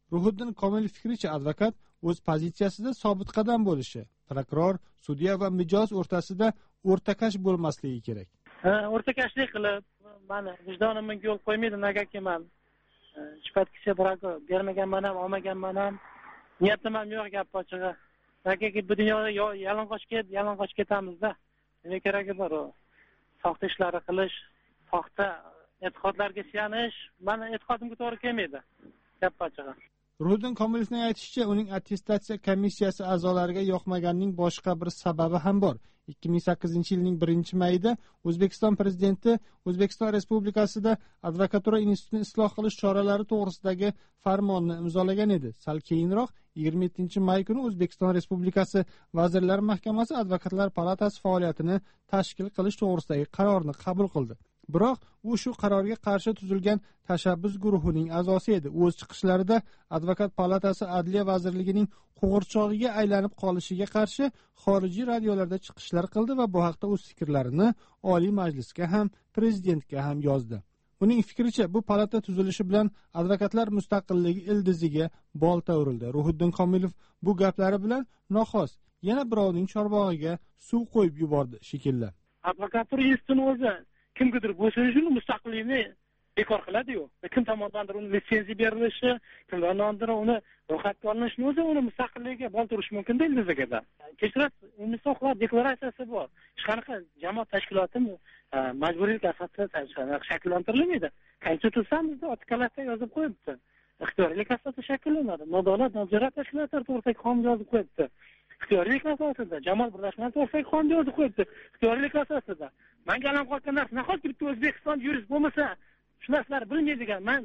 Ruhiddin Komilov fikricha, advokat o'z pozitsiyasida sobit qadam bo'lishi, prokuror, sudya va mijoz o'rtasida o'rtakash bo'lmasligi kerak. O'rtakashlik qilib, mani vijdonimga yo'l qo'ymaydi, negaki men sifatgacha prokuror bermaganman ham, olmaganman ham, niyatim ham yo'q, gap ochig'i. Negaki bu dunyoda yalang'och ketamizda. Nima keragi bor u? Soxta ishlarni qilish, soxta e'tiqodlarga suyanish, meni e'tiqodimga to'g'ri kelmaydi. Gap ochig'i. Ruhiddin Komilovning aytishicha, uning attestatsiya komissiyasi a'zolariga yoqmaganining boshqa bir sababi ham bor. 2008-yilning 1-mayida O'zbekiston prezidenti O'zbekiston Respublikasida advokatura institutini isloh qilish choralari to'g'risidagi farmonni imzolagan edi. Sal keyinroq 27-may kuni O'zbekiston Respublikasi Vazirlar Mahkamasi Advokatlar palatasi faoliyatini tashkil qilish to'g'risidagi qarorni qabul qildi. Biroq u shu qarorga qarshi tuzilgan tashabbus guruhining a'zosi edi. O'z chiqishlarida Advokat palatasi Adliya vazirligining qo'g'irchog'iga aylanib qolishiga qarshi xorijiy radiolarda chiqishlar qildi va bu haqda o'z fikrlarini Oliy Majlisga ham, prezidentga ham yozdi. Uning fikricha, bu palata tuzilishi bilan advokatlar mustaqilligi ildiziga bolta urildi. Ruhiddin Komilov bu gaplari bilan noxos yana birovning chorbog'iga suv qo'yib yubordi shekilli. Advokatura institutini o'zi kimgadir bo'shinishini mustaqillikni bekor qiladi-yu. Kim tomonidandir uni litsenziya berilishi, kimlardandir uni ro'yxatga olinishi o'zi uni mustaqilligiga bolta urish mumkin-da ildiziga. Kechirasiz, Insoflar deklaratsiyasi bor. Hech qanaqa jamoat tashkiloti majburiylik asosida shakllantirilmaydi. Konstitutsiyamizda artikllarda yozib qo'yibdi. Ixtiyoriylik asosida shakllanadi. Nodavlat nazorat tashkilotlari to'g'risidagi qonun yozib qo'yibdi. Ixtiyoriylik asosida jamoat birlashmalari to'g'risidagi qonun yozib qo'yibdi. Ixtiyoriylik asosida menga alam qolgan narsa nahot bitta O'zbekiston yurist bo'lmasa, shu narsalar bilmaydigan. Men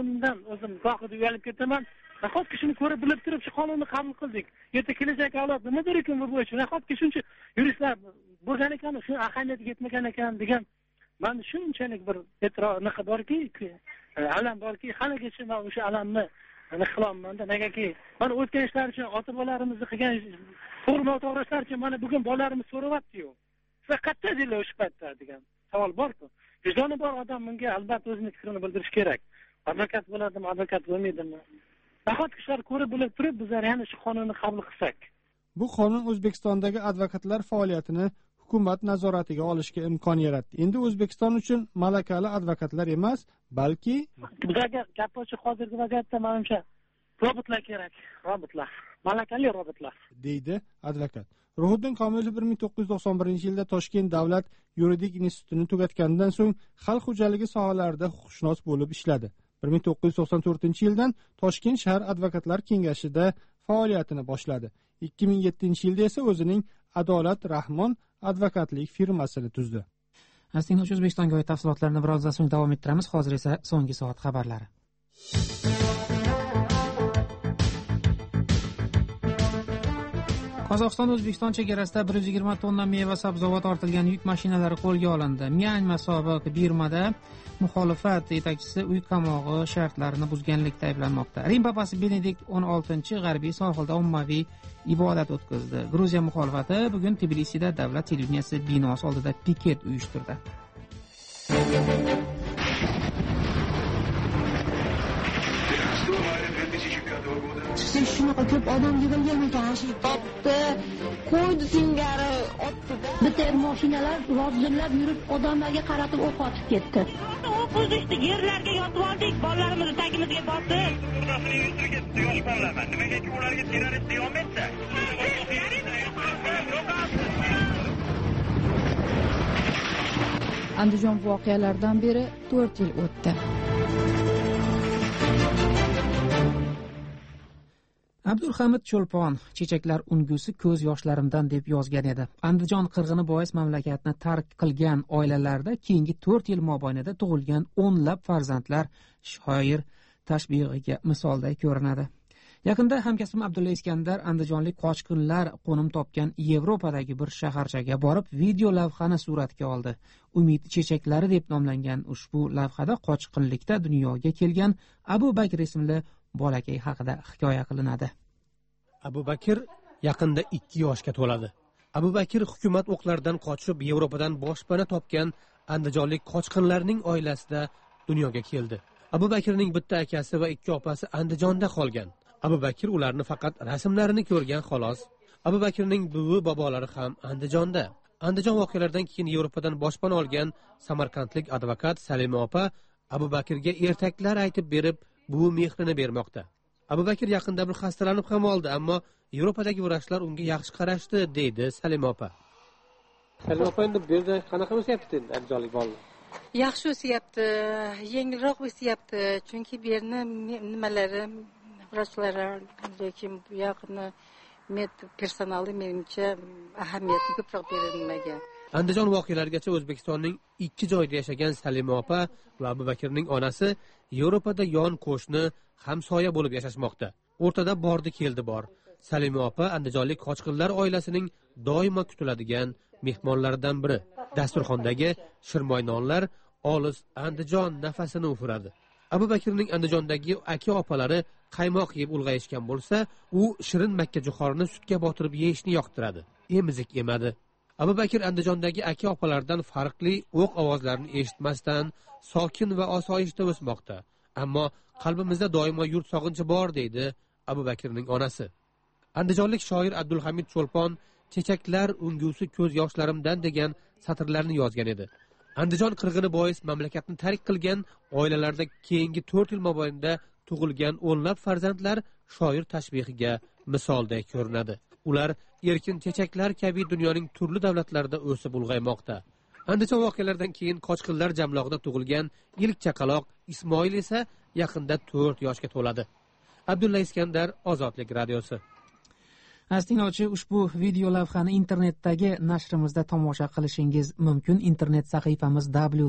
o'zim gohida uyalib ketaman. Nahotki shuni ko'rib bilib turib shu qonunni qabul qildik. Yerda kelajak avlod nima der ekan bu bo'yicha? Nahotki shuncha yuristlar bo'lgan ekan, shu ahamiyatga yetmagan ekan degan. Men shunchalik bir e'tiroz borki, alam borki, haligacha men o'sha alamni qilolmanda. Negaki mana o'tgan ishlar uchun ota-bolarimizni qilgan to'g'ri ishlar uchun mana bugun bolalarimiz so'rayapti-yu. Siz qayerda edinglar o'sha paytda degan savol bor-ku. Vijdoni bor odam bunga albatta o'zining fikrini bildirish kerak. Advokat bo'ladimi, advokat bo'lmaydimi? Nahotki shular ko'rib bilib turib, bizlar yana shu qonunni qabul qilsak. Bu qonun O'zbekistondagi advokatlar faoliyatini hukumat nazoratiga olishga imkon yaratdi. Endi O'zbekiston uchun malakali advokatlar emas, balki bizga gap ochib hozirgi vaziyatda menimcha robotlar kerak, robotlar, malakali robotlar, deydi advokat. Ruhiddin Komilov 1991-yilda Toshkent davlat yuridik institutini tugatganidan so'ng xalq xo'jaligi sohalarida huquqshunos bo'lib ishladi. 1994-yildan Toshkent shahar advokatlar kengashida faoliyatini boshladi. 2007-yilda esa o'zining Adolat Rahmon advokatlik firmasini tuzdi. Astinglovchi O'zbekistonga oid tafsilotlarni birozdan so'ng davom ettiramiz. Hozir esa so'nggi soat xabarlari. Qozog'iston O'zbekiston chegarasida 120 tonna meva sabzavot ortilgan yuk mashinalari qo'lga olindi. Myanma sobiq Birmada muxolifat yetakchisi uy qamog'i shartlarini buzganlikda ayblanmoqda. Rim papasi Benedikt 16 g'arbiy sohilda ommaviy ibodat o'tkazdi. Gruziya muxolifati bugun Tbilisida davlat televideniyasi binosi oldida piket uyushtirdi. Shunaqa ko'p odam yig'ilgan ekan, topdi, qo'ydi singari, otdi-da. Bitta mashinalar lozillab yurib, odamlarga qaratib o'q otib ketdi. O'q uzishdi, yerlarga yotib oldik, bolalarimizni tagimizga bosib. Ularning ustiga yosh bolalar, nimaga ularga terrorist deyon etsa? Andijon voqealaridan beri 4 yil o'tdi. Abdulhamid Cho'lpon chechaklar ungusi ko'z yoshlarimdan deb yozgan edi. Andijon qirg'ini bois mamlakatni tark qilgan oilalarda keyingi 4 yil mobaynida tug'ilgan o'nlab farzandlar shoir tashbihiga misolday ko'rinadi. Yaqinda hamkasbim Abdulla Iskandar andijonlik qochqinlar qo'nim topgan Yevropadagi bir shaharchaga borib, video lavhani suratga oldi. Umid chechaklari deb nomlangan ushbu lavhada qochqinlikda dunyoga kelgan Abu Bakr ismli bolakay haqida hikoya qilinadi. Abu Bakr yaqinda 2 yoshga to'ladi. Abu Bakr hukumat o'qlaridan qochib Yevropadan boshpana topgan andijonlik qochqinlarning oilasida dunyoga keldi. Abu Bakrning bitta akasi va 2 opasi Andijonda qolgan. Abu Bakir ularni faqat rasmlarini ko'rgan xolos. Abu Bakirning buvi bobolari ham Andijonda. Andijon voqealaridan keyin Yevropadan boshpana olgan samarqandlik advokat Salima opa Abu Bakirga ertaklar aytib berib, buvi mehrini bermoqda. Abu Bakir yaqinda bir xastalanib ham oldi, ammo Yevropadagi vrachlar unga yaxshi qarashdi, deydi Salima opa. Salima opa, endi bu yerda qanaqa o'syapti endi andijonlik bolalar? Yaxshi o'syapti, yengilroq o'syapti, chunki bu yerni nimalari vrachlari, lekin bu yoqni personali menimcha ahamiyatni ko'proq berilmagan. Andijon voqealarigacha O'zbekistonning 2 joyda yashagan Salima opa va Abu Bakirning onasi Yevropada yon qo'shni hamsoya bo'lib yashashmoqda. O'rtada bordi keldi bor. Salima opa andijonlik qochqinlar oilasining doimo kutiladigan mehmonlaridan biri. Dasturxondagi shirmoy nonlar olis Andijon nafasini ufuradi. Abu Bakirning Andijondagi aka-opalari qaymoq yeb ulg'ayishgan bo'lsa, u shirin makkajo'xorini sutga botirib yeyishni yoqtiradi. Emizik emadi. Abu Bakir Andijondagi aka-opalardan farqli o'q ovozlarini eshitmasdan sokin va osoyishta o'smoqda. Ammo qalbimizda doimo yurt sog'inchi bor, deydi Abu Bakirning onasi. Andijonlik shoir Abdulhamid Cho'lpon chechaklar ungusi ko'z yoshlarimdan degan satrlarni yozgan edi. Andijon qirg'ini bois mamlakatni tark qilgan oilalarda keyingi 4 yil mobaynida tug'ilgan o'nlab farzandlar shoir tashbihiga misolday ko'rinadi. Ular erkin chechaklar kabi dunyoning turli davlatlarida o'sib ulg'aymoqda. Andijon voqealaridan keyin qochqinlar jamlog'ida tug'ilgan ilk chaqaloq Ismoil esa yaqinda 4 yoshga to'ladi. Abdulla Iskandar, Ozodlik radiosi. Aziz tinglovchi, ushbu video lavhani internetdagi nashrimizda tomosha qilishingiz mumkin. Internet sahifamiz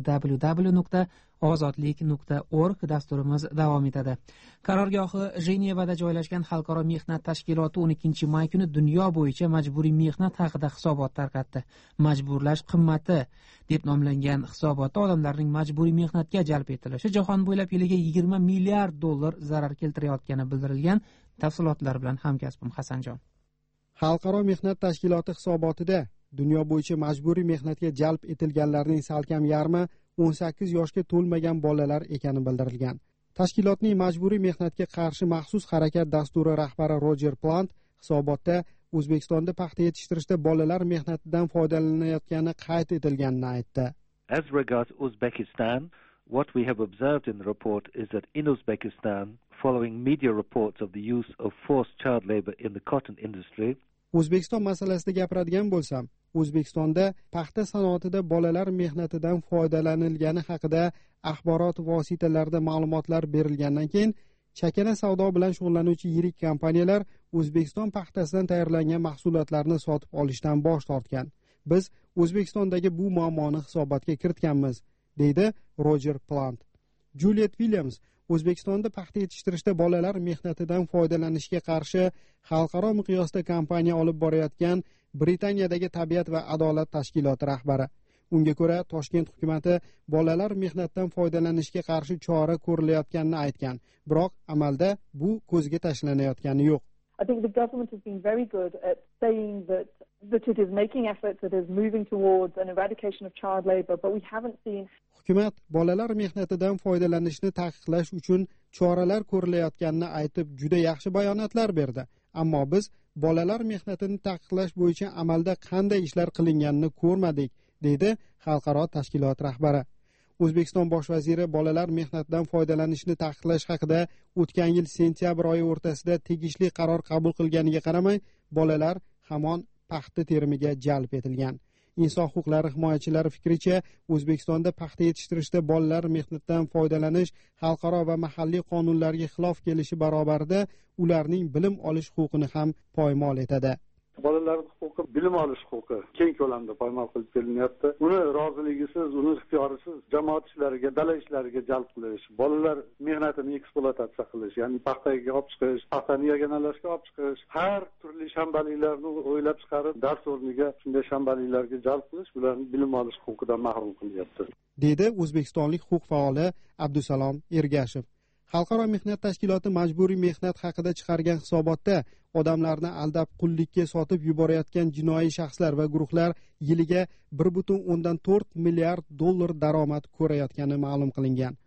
www.ozodlik.org. Dasturimiz davom etadi. Qarorgohi Jenevada joylashgan Xalqaro mehnat tashkiloti 12 may kuni dunyo bo'yicha majburiy mehnat haqida hisobot tarqatdi. Majburlash qimmati deb nomlangan hisobotda odamlarning majburiy mehnatga jalb etilishi jahon bo'ylab yiliga $20 milliard zarar keltirayotgani bildirilgan. Tafsilotlar bilan hamkasbim Hasanjon. Xalqaro mehnat tashkiloti hisobotida dunyo bo'yicha majburiy mehnatga jalb etilganlarning salkam yarmi 18 yoshga to'lmagan bolalar ekani bildirilgan. Tashkilotning majburiy mehnatga qarshi maxsus harakat dasturi rahbari Roger Plant hisobotda O'zbekistonda paxta yetishtirishda bolalar mehnatidan foydalanayotgani qayd etilganini aytdi. As regards Uzbekistan, what we have observed in the report is that in Uzbekistan, following media reports of the use of forced child labor in the cotton industry, O'zbekiston masalasida gapiradigan bo'lsam, O'zbekistonda paxta sanoatida bolalar mehnatidan foydalanilgani haqida axborot vositalarida ma'lumotlar berilgandan keyin chakana savdo bilan shug'ullanuvchi yirik kompaniyalar O'zbekiston paxtasidan tayyorlangan mahsulotlarni sotib olishdan bosh tortgan. Biz O'zbekistondagi bu muammoni hisobotga kiritganmiz, deydi Roger Plant. Juliet Williams O'zbekistonda paxta yetishtirishda bolalar mehnatidan foydalanishga qarshi xalqaro miqyosda kampaniya olib borayotgan Britaniyadagi tabiat va adolat tashkiloti rahbari. Unga ko'ra, Toshkent hukumati bolalar mehnatdan foydalanishga qarshi chora ko'rilayotganini aytgan, biroq amalda bu ko'zga tashlanayotgani yo'q. I think the government has been very good at saying that it is making efforts, that it is moving towards an eradication of child labor, but we haven't seen. Hukumat bolalar mehnatidan foydalanishni taqiqlash uchun choralar ko'rilayotganini aytib, juda yaxshi bayonotlar berdi. Ammo biz bolalar mehnatini taqiqlash bo'yicha amalda qanday ishlar qilinganini ko'rmadik, deydi xalqaro tashkilot rahbari. O'zbekiston bosh vaziri bolalar mehnatidan foydalanishni taqiqlash haqida o'tgan yil sentyabr oyi o'rtasida tegishli qaror qabul qilganiga qaramay, bolalar hamon paxta terimiga jalb etilgan. Inson huquqlari himoyachilari fikricha, O'zbekistonda paxta yetishtirishda bolalar mehnatidan foydalanish xalqaro va mahalliy qonunlarga xilof kelishi barobarida ularning bilim olish huquqini ham poymol etadi. Bolalar huquqi, bilim olish huquqi keng ko'lamda poymol qilib kelinyapti. Uni roziligisiz, uni ixtiyorisiz jamoat ishlariga, dala ishlariga jalb qilish, bolalar mehnatini ekspluatatsiya qilish, ya'ni paxtaga olib chiqish, paxtani yaganalashga olib chiqish, har turli shanbaliklarni o'ylab chiqarib, dars o'rniga shunday shanbaliklarga jalb qilish ularni bilim olish huquqidan mahrum qilyapti, deydi o'zbekistonlik huquq faoli Abdusalom Ergashev. Xalqaro mehnat tashkiloti majburiy mehnat haqida chiqargan hisobotda odamlarni aldab qullikka sotib yuborayotgan jinoiy shaxslar va guruhlar yiliga $1.4 milliard daromad ko'rayotgani ma'lum qilingan.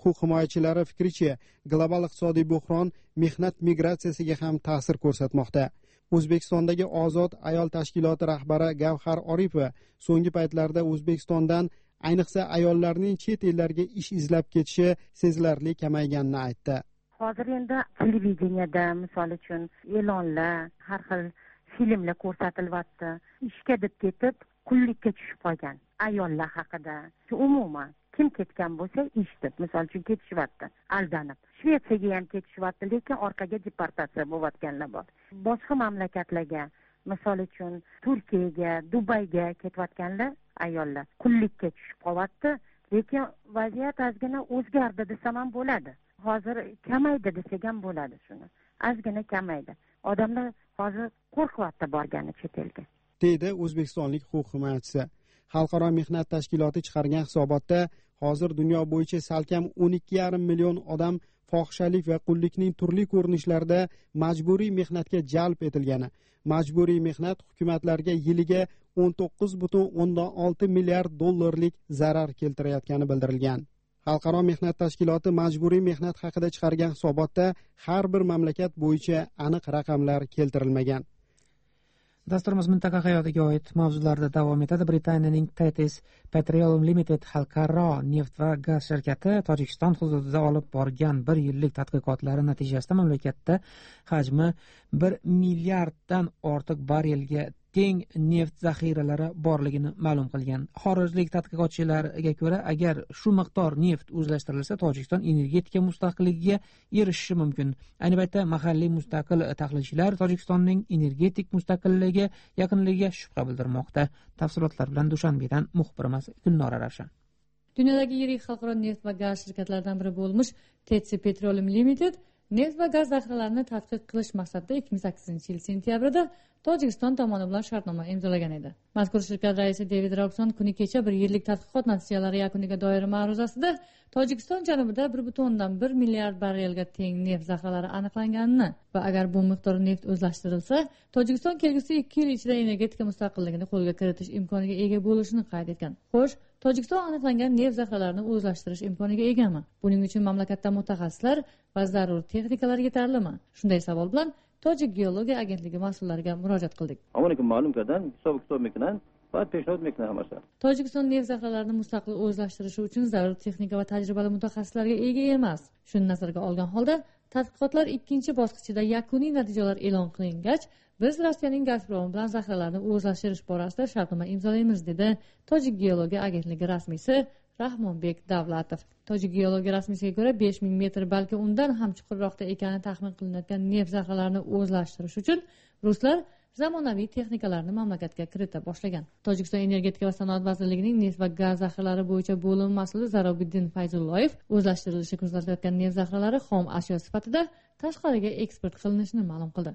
huquq himoyachilari fikricha, global iqtisodiy buhron mehnat migratsiyasiga ham ta'sir ko'rsatmoqda. O'zbekistondagi Ozod ayol tashkiloti rahbari Gavhar Oripova so'nggi paytlarda O'zbekistondan ayniqsa ayollarning chet ellarga ish izlab ketishi sezilarli kamayganini aytdi. Hozir endi televideniyada misol uchun e'lonlar, har xil filmlar ko'rsatilyapti. Ishga deb ketib, qullikka tushib qolgan ayollar haqida. Umuman kim ketgan bo'lsa ish deb, misol uchun ketishyapti, aldanib. Shvetsiyaga ham ketishyapti, lekin orqaga deportatsiya bo'layotganlar bor. Boshqa mamlakatlarga, misol uchun Turkiyaga, Dubayga ketayotganlar ayollar qullikka tushib qolyapti, lekin vaziyat ozgina o'zgardi desam ham bo'ladi. Hozir kamaydi desak ham bo'ladi shuni. Ozgina kamaydi. Odamlar hozir qo'rqyapti borgani chet elga. Deydi o'zbekistonlik huquq himoyachisi. Xalqaro mehnat tashkiloti chiqargan hisobotda hozir dunyo bo'yicha salkam 12,5 million odam fohishalik va qullikning turli ko'rinishlarida majburiy mehnatga jalb etilgani, majburiy mehnat hukumatlarga yiliga 19,6 milliard dollarlik zarar keltirayotgani bildirilgan. Xalqaro mehnat tashkiloti majburiy mehnat haqida chiqargan hisobotda har bir mamlakat bo'yicha aniq raqamlar keltirilmagan. Dasturimiz mintaqa hayotiga oid mavzularda davom etadi. Britaniyaning Tethys Petroleum Limited xalqaro neft va gaz shirkati Tojikiston hududida olib borgan 1 yillik tadqiqotlari natijasida mamlakatda hajmi 1 milliarddan ortiq barrelga teng neft zaxiralari borligini ma'lum qilgan. Xorijlik tadqiqotchilarga ko'ra, agar shu miqdor neft o'zlashtirilsa, Tojikiston energetika mustaqilligiga erishishi mumkin. Ayni paytda mahalliy mustaqil tahlilchilar Tojikistonning energetik mustaqilligiga yaqinligiga shubha bildirmoqda. Tafsilotlar bilan Dushanbedan muxbirimiz Gulnora Ravshan. Dunyodagi yirik xalqaro neft va gaz shirkatlaridan biri bo'lmish Tethys Petroleum Limited neft va gaz zaxiralarini tadqiq qilish maqsadida 2008-yil sentyabrida Tojikiston tomoni bilan shartnoma imzolagan edi. Mazkur shirkat raisi David Robson kuni kecha 1 yillik tadqiqot natijalari yakuniga doir ma'ruzasida Tojikiston janubida 1,1 milliard barrelga teng neft zaxiralari aniqlanganini va agar bu miqdor neft o'zlashtirilsa, Tojikiston kelgusi 2 yil ichida energetika mustaqilligini qo'lga kiritish imkoniga ega bo'lishini qayd etgan. Xo'sh, Tojikiston aniqlangan neft zaxiralarini o'zlashtirish imkoniga egami? Buning uchun mamlakatda mutaxassislar va zarur texnikalar yetarlimi? Shunday savol bilan Tojik geologiya agentligi mas'ullariga murojaat qildik. Tojikiston neft zaxiralarini mustaqil o'zlashtirishi uchun zarur texnika va tajribali mutaxassislarga ega emas. Shuni nazarga olgan holda tadqiqotlar 2-bosqichida yakuniy natijalar e'lon qilingach, biz Rossiyaning Gazprom bilan zaxiralarni o'zlashtirish borasida shartnoma imzolaymiz, dedi Tojik geologiya agentligi rasmiysi Rahmonbek Davlatov. Tojik geologiya rasmiysiga ko'ra 5000 metr, balki undan ham chuqurroqda ekani taxmin qilinayotgan neft zaxiralarini o'zlashtirish uchun ruslar zamonaviy texnikalarni mamlakatga kirita boshlagan. Tojikiston energetika va sanoat vazirligining neft va gaz zaxiralari bo'yicha bo'lim mas'uli Zarobiddin Fayzulloyev o'zlashtirilishi ko'zatilayotgan neft zaxiralari xom ashyo sifatida tashqariga eksport qilinishini ma'lum qildi.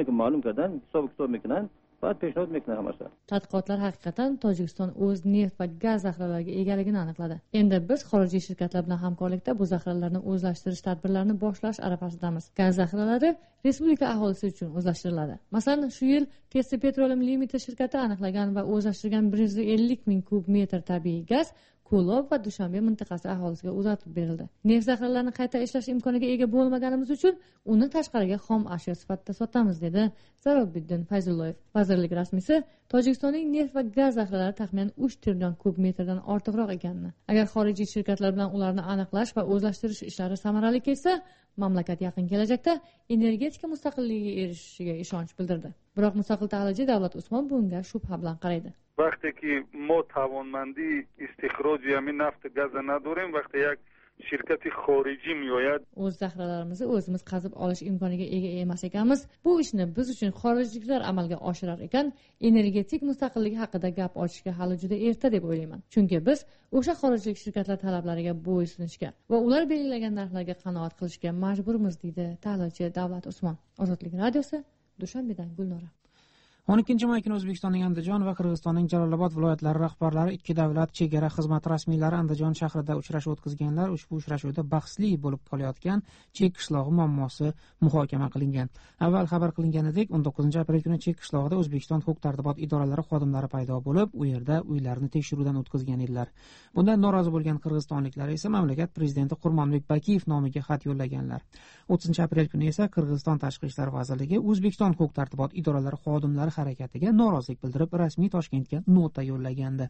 Tadqiqotlar haqiqatan Tojikiston o'z neft va gaz zaxiralariga egaligini aniqladi. Endi biz xorijiy shirkatlar bilan hamkorlikda bu zaxiralarni o'zlashtirish tadbirlarini boshlash arafasidamiz. Gaz zaxiralari respublika aholisi uchun o'zlashtiriladi. Masalan, shu yil Tethys Petroleum Limited shirkati aniqlagan va o'zlashtirgan 150 ming kub metr tabiiy gaz Ko'lob va Dushanbe mintaqasi aholisiga uzatib berildi. Neft zaxiralarini qayta ishlash imkoniga ega bo'lmaganimiz uchun uni tashqariga xom ashyo sifatida sotamiz, dedi Zarobiddin Fayzulloyev. Vazirlik rasmiysi Tojikistonning neft va gaz zaxiralari taxminan 3 trillion kub metrdan ortiqroq ekanini, agar xorijiy shirkatlar bilan ularni aniqlash va o'zlashtirish ishlari samarali kechsa, mamlakat yaqin kelajakda energetika mustaqilligiga erishishiga ishonch bildirdi. Biroq mustaqil tahlilchi Davlat Usmon bunga shubha bilan qaraydi. وقتی که ما توانمندی استخراج همین نفت گاز نداریم، وقتی یک shirkat xorijiy میآید o'z zaxiralarimizni o'zimiz qazib olish imkoniga ega emas ekanmiz. Bu ishni biz uchun xorijliklar amalga oshirar ekan, energetik mustaqillik haqida gap ochishga hali juda erta deb o'ylayman. Chunki biz o'sha xorijlik shirkatlar talablariga bo'ysunishga va ular belgilagan narxlarga qanoat qilishga majburmiz, deydi tahlilchi Davlat Usmon. Ozodlik radiosi, Dushanbedan Gulnora. 12 may kuni O'zbekistonning Andijon va Qirg'izistonning Jalolobod viloyatlari rahbarlari ikki davlat chegara xizmati rasmiylari Andijon shahrida uchrashuv o'tkazganlar. Ushbu uchrashuvda bahsli bo'lib qolayotgan Chek qishlog'i muammosi muhokama qilingan. Avval xabar qilinganidek, 19 aprel kuni Chek qishlog'ida O'zbekiston huquq-tartibot idoralari xodimlari paydo bo'lib, u yerda uylarni tekshiruvdan o'tkazgan edilar. Bundan norozi bo'lgan qirg'izistonliklar esa mamlakat prezidenti Qurmonbek Bakiyev nomiga xat yo'llaganlar. 30 aprel kuni esa Qirg'iziston Tashqi ishlar vazirligi O'zbekiston huquq-tartibot idoralari xodimlari harakatiga norozilik bildirib, rasmiy Toshkentga nota yo'llagandi.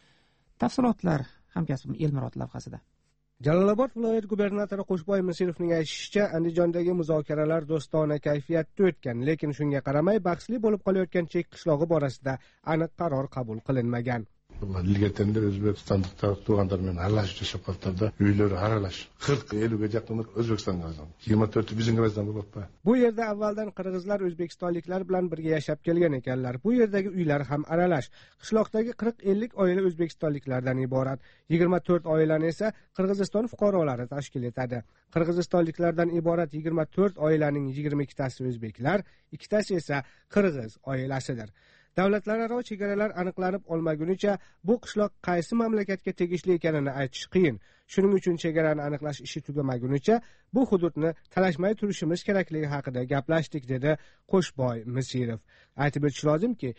Tafsilotlar hamkasbim Elmurod lavhasida. Jalolobod viloyat gubernatori Qo'shboy Misirovning aytishicha, Andijondagi muzokaralar do'stona kayfiyatda o'tgan, lekin shunga qaramay bahsli bo'lib qolayotgan Chek qishlog'i borasida aniq qaror qabul qilinmagan. Ilgatendir O'zbekistonda tug'anlar bilan aralashib yashab qoldilarda uylari aralash 40-50 ga yaqin O'zbekistonga qolgan. 24 bizning o'zimizdan bo'libdi. Bu yerda avvaldan qirg'izlar o'zbekistonliklar bilan birga yashab kelgan ekanlar. Bu yerdagi uylar ham aralash. Qishloqdagi 40-50 oila o'zbekistonliklardan iborat. 24 oilani esa Qirg'iziston fuqarolari tashkil etadi. Qirg'izistonliklardan iborat 24 oilaning 22tasi o'zbeklar, 2tasi esa qirg'iz oilasidir. Davlatlararo chegaralar aniqlanib olmagunicha bu qishloq qaysi mamlakatga tegishli ekanini aytish qiyin. Shuning uchun chegarani aniqlash ishi tugamagunicha bu hududni talashmay turishimiz kerakligi haqida gaplashdik, dedi Qo'shboy Misirov. Aytib o'tish lozimki,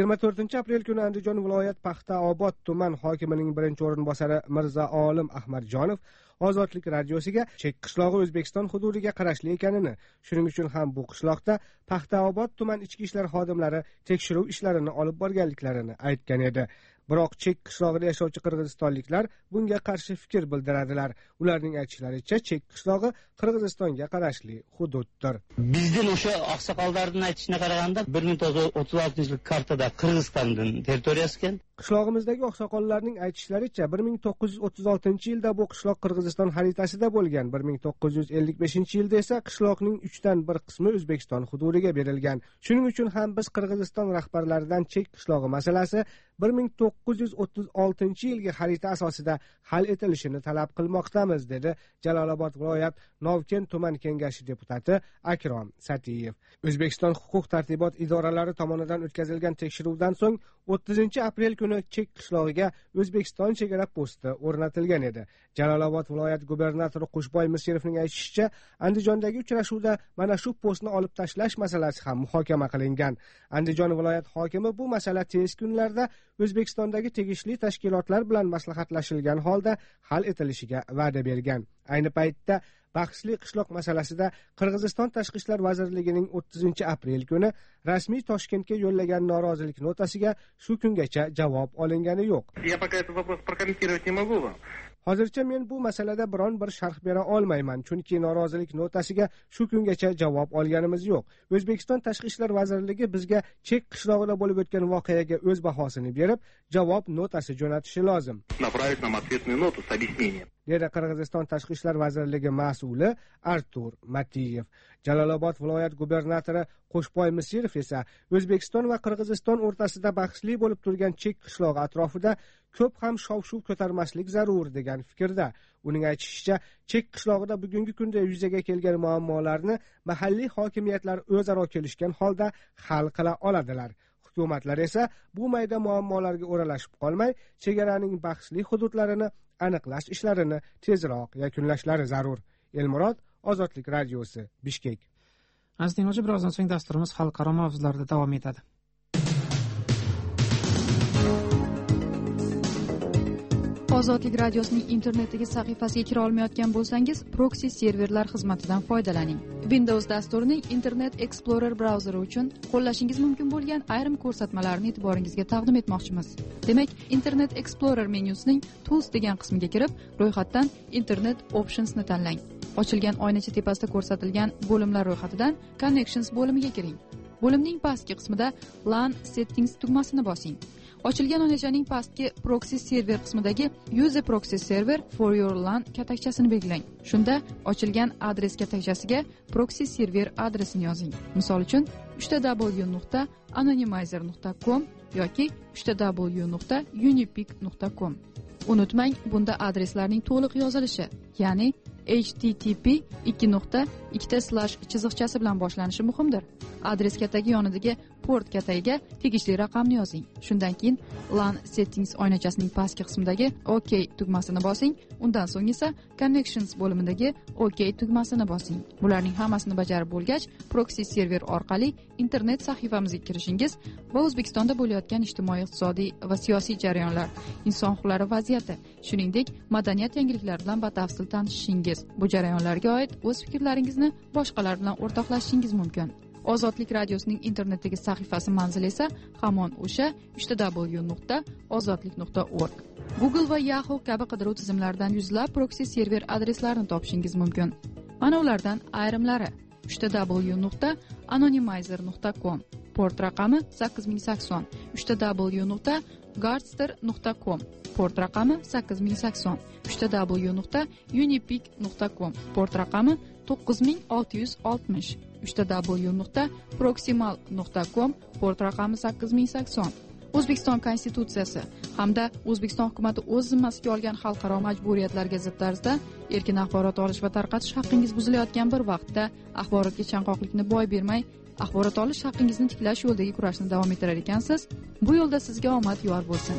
24 aprel kuni Andijon viloyat Paxtaobod tuman hokimining birinchi o'rinbosari Mirza Olim Ahmadjonov Ozodlik radiosiga Chek qishlog'i O'zbekiston hududiga qarashli ekanini, shuning uchun ham bu qishloqda Paxtaobod tuman ichki ishlar xodimlari tekshiruv ishlarini olib borganliklarini aytgan edi. Biroq Chek qishlog'ida yashovchi qirg'izistonliklar bunga qarshi fikr bildiradilar. Ularning aytishlaricha, Chek qishlog'i Qirg'izistonga qarashli hududdir. Bizning o'sha oqsoqollarning aytishiga qaraganda 1936-yil kartada Qirg'izistonning territoriyasi ekan. Qishlog'imizdagi oqsoqollarning aytishlaricha 1936-yilda bu qishloq Qirg'iziston xaritasida bo'lgan. 1955-yilda esa qishloqning 3dan 1 qismi O'zbekiston hududiga berilgan. Shuning uchun ham biz Qirg'iziston rahbarlaridan Chek qishlog'i masalasi 1936-yilgi xarita asosida hal etilishini talab qilmoqdamiz, dedi Jalolobod viloyat Novken tuman kengashi deputati Akrom Satiyev. O'zbekiston huquq-tartibot idoralari tomonidan o'tkazilgan tekshiruvdan so'ng 30 aprel kuni Chek qishlog'iga O'zbekiston chegara posti o'rnatilgan edi. Jalolobod viloyat gubernatori Qo'shboy Misirovning aytishicha, Andijondagi uchrashuvda mana shu postni olib tashlash masalasi ham muhokama qilingan. Andijon viloyat hokimi bu masala tez kunlarda O'zbekistondagi tegishli tashkilotlar bilan maslahatlashilgan holda hal etilishiga va'da bergan. Ayni paytda bahsli qishloq masalasida Qirg'iziston Tashqi ishlar vazirligining 30 aprel kuni rasmiy Toshkentga yo'llagan norozilik notasiga shu kungacha javob olingani yo'q. Я пока этот вопрос прокомментировать не могу вам. Hozircha men bu masalada biron bir sharh bera olmayman, chunki norozilik notasiga shu kungacha javob olganimiz yo'q. O'zbekiston Tashqi ishlar vazirligi bizga Chek qishlog'ida bo'lib o'tgan voqeaga o'z bahosini berib, javob notasi jo'natishi lozim. Направить нам ответную ноту с объяснением. Dedi Qirg'iziston Tashqi ishlar vazirligi mas'uli Artur Matiyev. Jalolobod viloyat gubernatori Qo'shboy Misirov esa O'zbekiston va Qirg'iziston o'rtasida bahsli bo'lib turgan Chek qishlog'i atrofida ko'p ham shov-shuv ko'tarmaslik zarur degan fikrda. Uning aytishicha, Chek qishlog'ida bugungi kunda yuzaga kelgan muammolarni mahalliy hokimiyatlar o'zaro kelishgan holda hal qila oladilar. Hukumatlar esa bu mayda muammolarga o'ralashib qolmay, chegaraning bahsli hududlarini aniqlash ishlarini tezroq yakunlashlari zarur. Elmurod, Ozodlik radiosi, Bishkek. Aziz tinglovchi, birozdan so'ng dasturimiz xalqaro mavzularda davom etadi. Ozodlik radiosining internetdagi sahifasiga kira olmayotgan bo'lsangiz, proxy serverlar xizmatidan foydalaning. Windows dasturining Internet Explorer brauzeri uchun qo'llashingiz mumkin bo'lgan ayrim ko'rsatmalarni e'tiboringizga taqdim etmoqchimiz. Demak, Internet Explorer menyusining Tools degan qismiga kirib, ro'yxatdan Internet Options ni tanlang. Ochilgan oynacha tepasida ko'rsatilgan bo'limlar ro'yxatidan Connections bo'limiga kiring. Bo'limning pastki qismida LAN Settings tugmasini bosing. Ochilgan oynachaning pastki Proxy Server qismidagi Use a Proxy Server for your LAN katakchasini belgilang. Shunda ochilgan adres katakchasiga Proxy Server adresini yozing. Misol uchun www.anonymizer.com yoki www.unipic.com. Unutmang, bunda adreslarning to'liq yozilishi, ya'ni http://chiziqchasi bilan boshlanishi muhimdir. Adres katagi yonidagi port katagiga tegishli raqamni yozing. Shundan keyin LAN settings oynachasining pastki qismidagi OK tugmasini bosing. Undan so'ng esa Connections bo'limidagi OK tugmasini bosing. Bularning hammasini bajarib bo'lgach, proxy server orqali internet sahifamizga kirishingiz va O'zbekistonda bo'layotgan ijtimoiy, iqtisodiy va siyosiy jarayonlar, inson huquqlari vaziyati, shuningdek madaniyat yangiliklari bilan batafsil tanishishingiz, bu jarayonlarga oid o'z fikrlaringizni boshqalar bilan o'rtoqlashishingiz mumkin. Ozodlik radiosining internetdagi sahifasi manzili esa hamon o'sha www.ozodlik.org. Google va Yahoo kabi qidiruv tizimlaridan yuzlab proxy server adreslarini topishingiz mumkin. Mana ulardan ayrimlari: www.anonymizer.com, port raqami 8080, www.gardster.com, port raqami 8080, www.unipic.com, port raqami 9660, www.proximal.com, port raqami 8080. O'zbekiston Konstitutsiyasi hamda O'zbekiston hukuomati o'z zimmasiga olgan xalqaro majburiyatlarga zid tarzda erkin axborot olish va tarqatish haqqingiz buzilayotgan bir vaqtda axborotga chanqoqlikni boy bermay, axborot olish haqqingizni tiklash yo'lidagi kurashni davom ettirar ekansiz. Bu yo'lda sizga omad yor bo'lsin.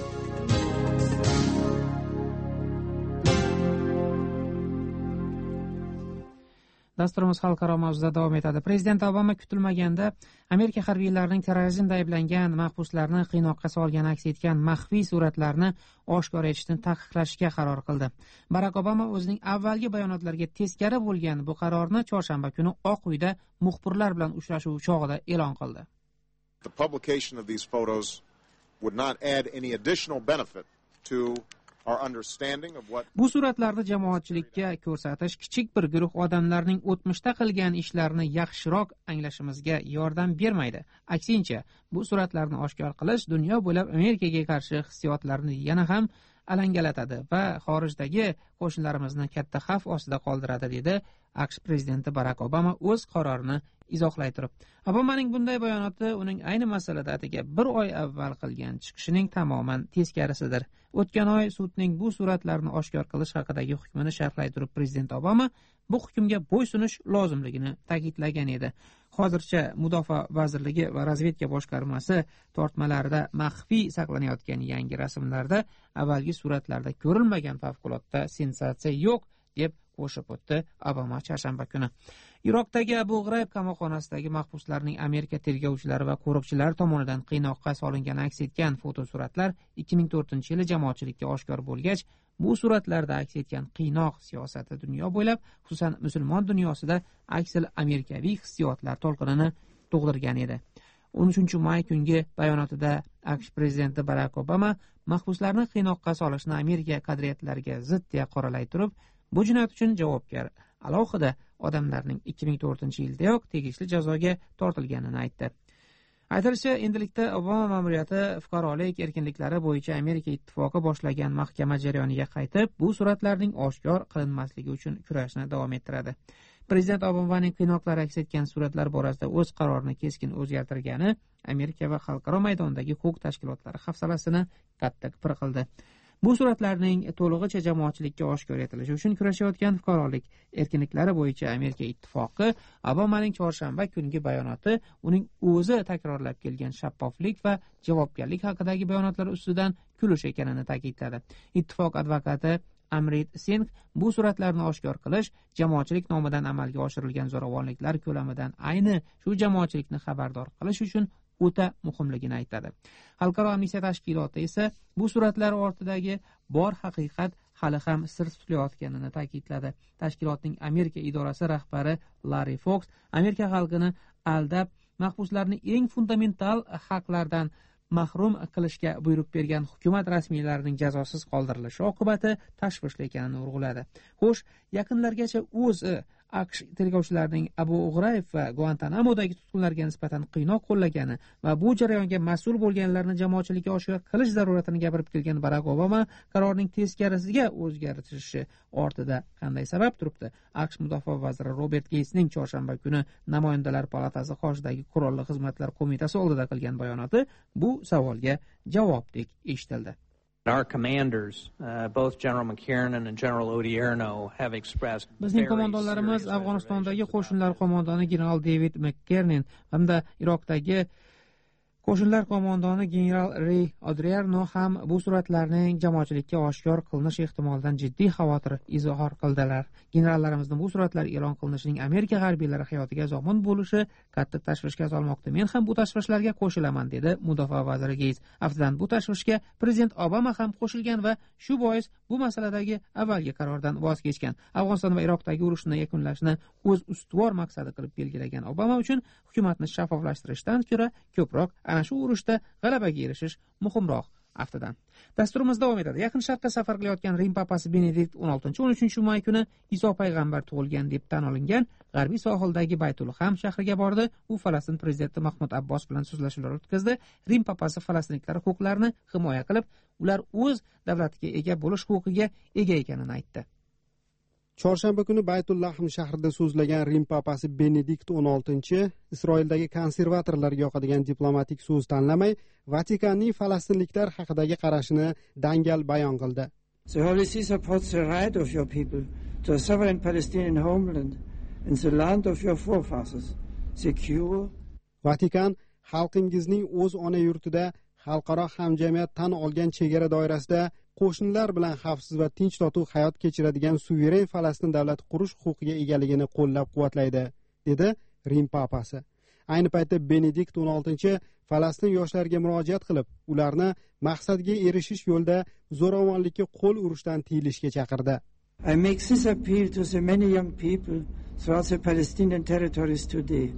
Dasturimiz xalqaro mavzuda davom etadi. Prezident Obama kutilmaganda Amerika harbiylarining terrorizmda ayblangan mahbuslarni qiynoqqa solgani aks etgan maxfiy suratlarni oshkor etishni taqiqlashga qaror qildi. Barak Obama o'zining avvalgi bayonotlariga teskari bo'lgan bu qarorni chorshanba kuni Oq uyda muxbirlar bilan uchrashuv chog'ida e'lon qildi. The publication of these photos would not add any additional benefit to Bu suratlarni jamoatchilikka ko'rsatish kichik bir guruh odamlarning o'tmishda qilgan ishlarini yaxshiroq anglashimizga yordam bermaydi. Aksincha, bu suratlarni oshkor qilish dunyo bo'ylab Amerikaga qarshi hissiyotlarni yana ham alangalatadi va xorijdagi qo'shnilarimizni katta xavf ostida qoldiradi, dedi AQSh prezidenti Barak Obama o'z qarorini izohlay turib. Obamaning bunday bayonoti uning ayni masalada atigi bir oy avval qilgan chiqishining tamoman teskarisidir. O'tgan oy sudning bu suratlarni oshkor qilish haqidagi hukmini sharhlay turib, prezident Obama bu hukmga bo'ysunish lozimligini ta'kidlagan edi. Hozircha Mudofaa vazirligi va razvedka boshqarmasi tortmalarida maxfiy saqlanayotgan yangi rasmlarda avvalgi suratlarda ko'rilmagan favqulodda sensatsiya yo'q, deb qo'shib o'tdi Obama chorshanba kuni. Iroqdagi Abu G'rayb qamoqxonasidagi mahbuslarning Amerika tergovchilari va qo'riqchilari tomonidan qiynoqqa solingani aks etgan fotosuratlar 2004-yili jamoatchilikka oshkor bo'lgach, bu suratlarda aks etgan qiynoq siyosati dunyo bo'ylab, xususan musulmon dunyosida aksil amerikaviy hissiyotlar to'lqinini tug'dirgan edi. 13-may kungi bayonotida AQSh prezidenti Barak Obama mahbuslarni qiynoqqa solishni Amerika qadriyatlariga zid deya qoralay turib, bu jinoyat uchun javobgar alohida odamlarning 2004-yildayoq tegishli jazoga tortilganini aytdi. Aytilishicha, endilikda Obama ma'muriyati fuqarolik erkinliklari bo'yicha Amerika ittifoqi boshlagan mahkama jarayoniga qaytib, bu suratlarning oshkor qilinmasligi uchun kurashni davom ettiradi. Prezident Obamaning qiynoqlari aks etgan suratlar borasida o'z qarorini keskin o'zgartirgani Amerika va xalqaro maydondagi huquq tashkilotlari hafsalasini qattiq pir qildi. Bu suratlarning to'lig'icha jamoatchilikka oshkor etilishi uchun kurashayotgan fuqarolik erkinliklari bo'yicha Amerika ittifoqi Obamaning chorshanba kungi bayonoti uning o'zi takrorlab kelgan shaffoflik va javobgarlik haqidagi bayonotlari ustidan kulish ekanini ta'kidladi. Ittifoq advokati Amrit Singh bu suratlarni oshkor qilish jamoatchilik nomidan amalga oshirilgan zo'ravonliklar ko'lamidan ayni shu jamoatchilikni xabardor qilish uchun o'ta muhimligini aytadi. Xalqaro amnistiya tashkiloti esa bu suratlar ortidagi bor haqiqat hali ham sir tutilayotganini ta'kidladi. Tashkilotning Amerika idorasi rahbari Larry Fox Amerika xalqini aldab, mahbuslarni eng fundamental haqlardan mahrum qilishga buyruq bergan hukumat rasmiylarining jazosiz qoldirilishi oqibati tashvishli ekanini urg'uladi. Xo'sh, yaqinlargacha o'zi AQSh tergovchilarining Abu G'rayb va Guantanamodagi tutqunlarga nisbatan qiynoq qo'llagani va bu jarayonga mas'ul bo'lganlarni jamoatchilikka oshkor qilish zaruratini gapirib kelgan Barak Obama qarorning teskarisiga o'zgartirishi ortida qanday sabab turibdi? AQSh mudofaa vaziri Robert Geysning chorshanba kuni Namoyandalar palatasi qoshidagi Qurolli xizmatlar qo'mitasi oldida qilgan bayonoti bu savolga javobdek eshitildi. Our commanders, both General McKiernan and General Odierno, have expressed. Bizning qo'mondonlarimiz Afg'onistondagi qo'shinlar qo'mondoni general David McKiernan hamda Iroqdagi qo'shinlar qo'mondoni general Ray Odierno ham bu suratlarning jamoatchilikka oshkor qilinish ehtimolidan jiddiy xavotir izhor qildilar. Generallarimizning bu suratlar e'lon qilinishining Amerika harbiylari hayotiga zomin bo'lishi katta tashvishga solmoqda. Men ham bu tashvishlarga qo'shilaman, dedi mudofaa vaziri Geyts. Aftidan bu tashvishga prezident Obama ham qo'shilgan va shu bois bu masaladagi avvalgi qarordan voz kechgan. Afg'oniston va Iroqdagi urushni yakunlashni o'z ustuvor maqsadi qilib belgilagan Obama uchun hukumatni shaffoflashtirishdan ko'ra ko'proq ana shu urushda g'alabaga erishish muhimroq. Aftidan dasturimiz davom etadi. Yaqin Sharqqa safar qilayotgan Rim papasi Benedikt 16-13 may kuni Iso payg'ambar tug'ilgan deb tan olingan g'arbiy sohildagi Baytulham shahriga bordi. U Falastin prezidenti Mahmud Abbos bilan so'zlashuvlar o'tkazdi. Rim papasi falastinliklar huquqlarini himoya qilib, ular o'z davlatiga ega bo'lish huquqiga ega ekanini aytdi. Chorshanba kuni Baytulham shahrida so'zlagan Rim papasi Benedikt 16 Isroildagi konservatorlarga yoqadigan diplomatik so'z tanlamay, Vatikanning falastinliklar haqidagi qarashini dangal bayon qildi. The Holy See supports the right of your people to a sovereign Palestinian homeland in the land of your forefathers, secure. Vatikan xalqingizning o'z ona yurtida xalqaro hamjamiyat tan olgan chegara doirasida qo'shnilar bilan xavfsiz va tinch totuv hayot kechiradigan suveren Falastin davlati qurish huquqiga egaligini qo'llab-quvvatlaydi, dedi Rim papasi. Ayni paytda Benedikt 16 Falastin yoshlariga murojaat qilib, ularni maqsadga erishish yo'lida zo'ravonlikka qo'l urishdan tiyilishga chaqirdi. I make this appeal to the many young people throughout the Palestinian territories today.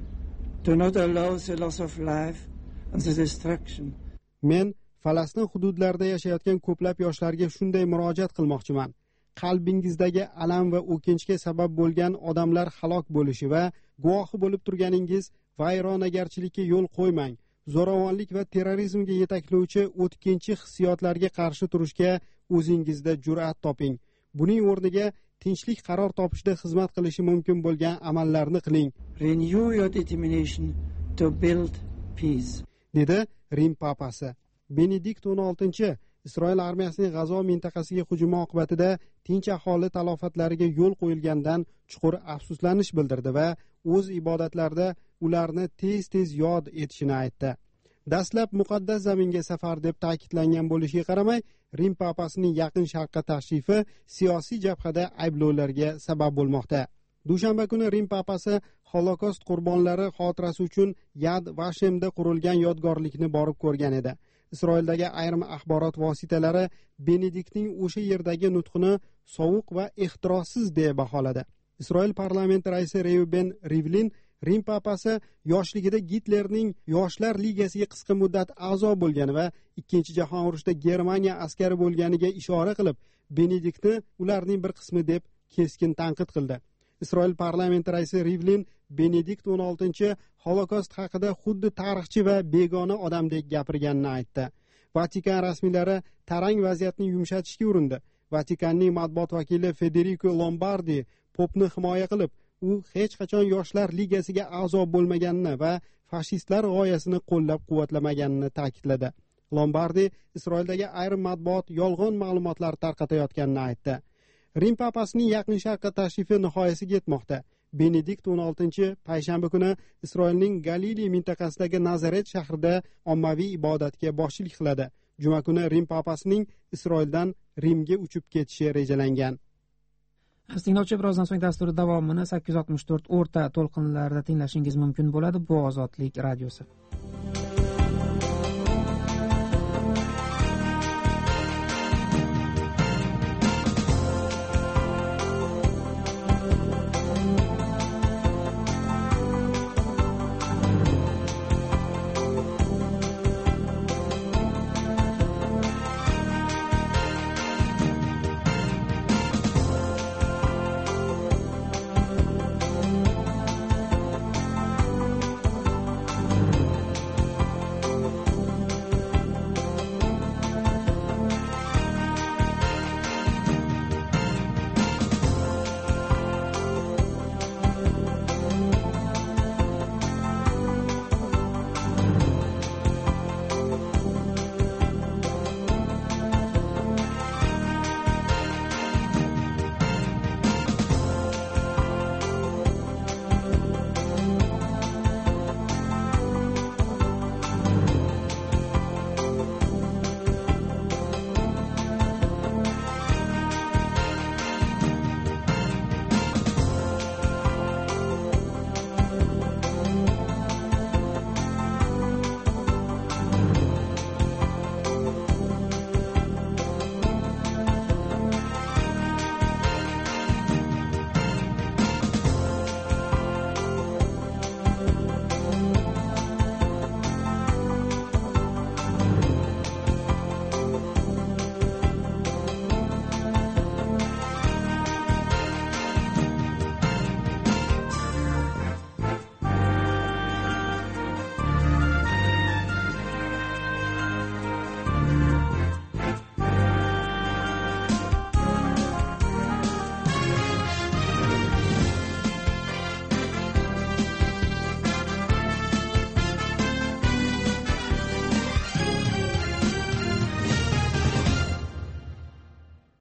Do not allow the loss of life and the destruction. Men Falastin hududlarida yashayotgan ko'plab yoshlarga shunday murojaat qilmoqchiman. Qalbingizdagi alam va o'kinchga sabab bo'lgan odamlar halok bo'lishi va guvohi bo'lib turganingiz vayronagarchilikka yo'l qo'ymang. Zo'ravonlik va terrorizmga yetaklovchi o'tkinchi hissiyotlarga qarshi turishga o'zingizda jur'at toping. Buning o'rniga tinchlik qaror topishda xizmat qilishi mumkin bo'lgan amallarni qiling. Renew your determination to build peace. dedi Rim papasi. Benedikt 16 Isroil armiyasining G'azo mintaqasiga hujumi oqibatida tinch aholi talofatlariga yo'l qo'yilgandan chuqur afsuslanish bildirdi va o'z ibodatlarida ularni tez-tez yod etishini aytdi. Dastlab muqaddas zaminga safar deb ta'kidlangan bo'lishiga qaramay, Rim papasining yaqin Sharqqa tashrifi siyosiy jabhada ayblovlarga sabab bo'lmoqda. Dushanba kuni Rim papasi Holokost qurbonlari xotirasi uchun Yad Vashemda qurilgan yodgorlikni borib ko'rgan edi. Isroildagi ayrim axborot vositalari Benediktning o'sha yerdagi nutqini sovuq va ehtirossiz deb baholadi. Isroil parlamenti raisi Reuben Rivlin Rim papasi yoshligida Gitlerning Yoshlar ligasiga qisqa muddat a'zo bo'lgani va Ikkinchi jahon urushida Germaniya askari bo'lganiga ishora qilib, Benediktni ularning bir qismi deb keskin tanqid qildi. Isroil parlamenti raisi Rivlin Benedikt 16 Holokost haqida xuddi tarixchi va begona odamdek gapirganini aytdi. Vatikan rasmiylari tarang vaziyatni yumshatishga urindi. Vatikanning matbuot vakili Federico Lombardi popni himoya qilib, u hech qachon Yoshlar ligasiga a'zo bo'lmaganini va fashistlar g'oyasini qo'llab-quvvatlamaganini ta'kidladi. Lombardi Isroildagi ayrim matbuot yolg'on ma'lumotlar tarqatayotganini aytdi. Rim papasining yaqin Sharqqa tashrifi nihoyasiga yetmoqda. Benedikt 16 payshanba kuni Isroilning Galili mintaqasidagi Nazaret shahrida ommaviy ibodatga boshchilik qiladi. Juma kuni Rim papasining Isroildan Rimga uchib ketishi rejalangan. Tinglovchi, birozdan so'ng dastur davomini 864 o'rta to'lqinlarda tinglashingiz mumkin bo'ladi. Bu Ozodlik radiosi.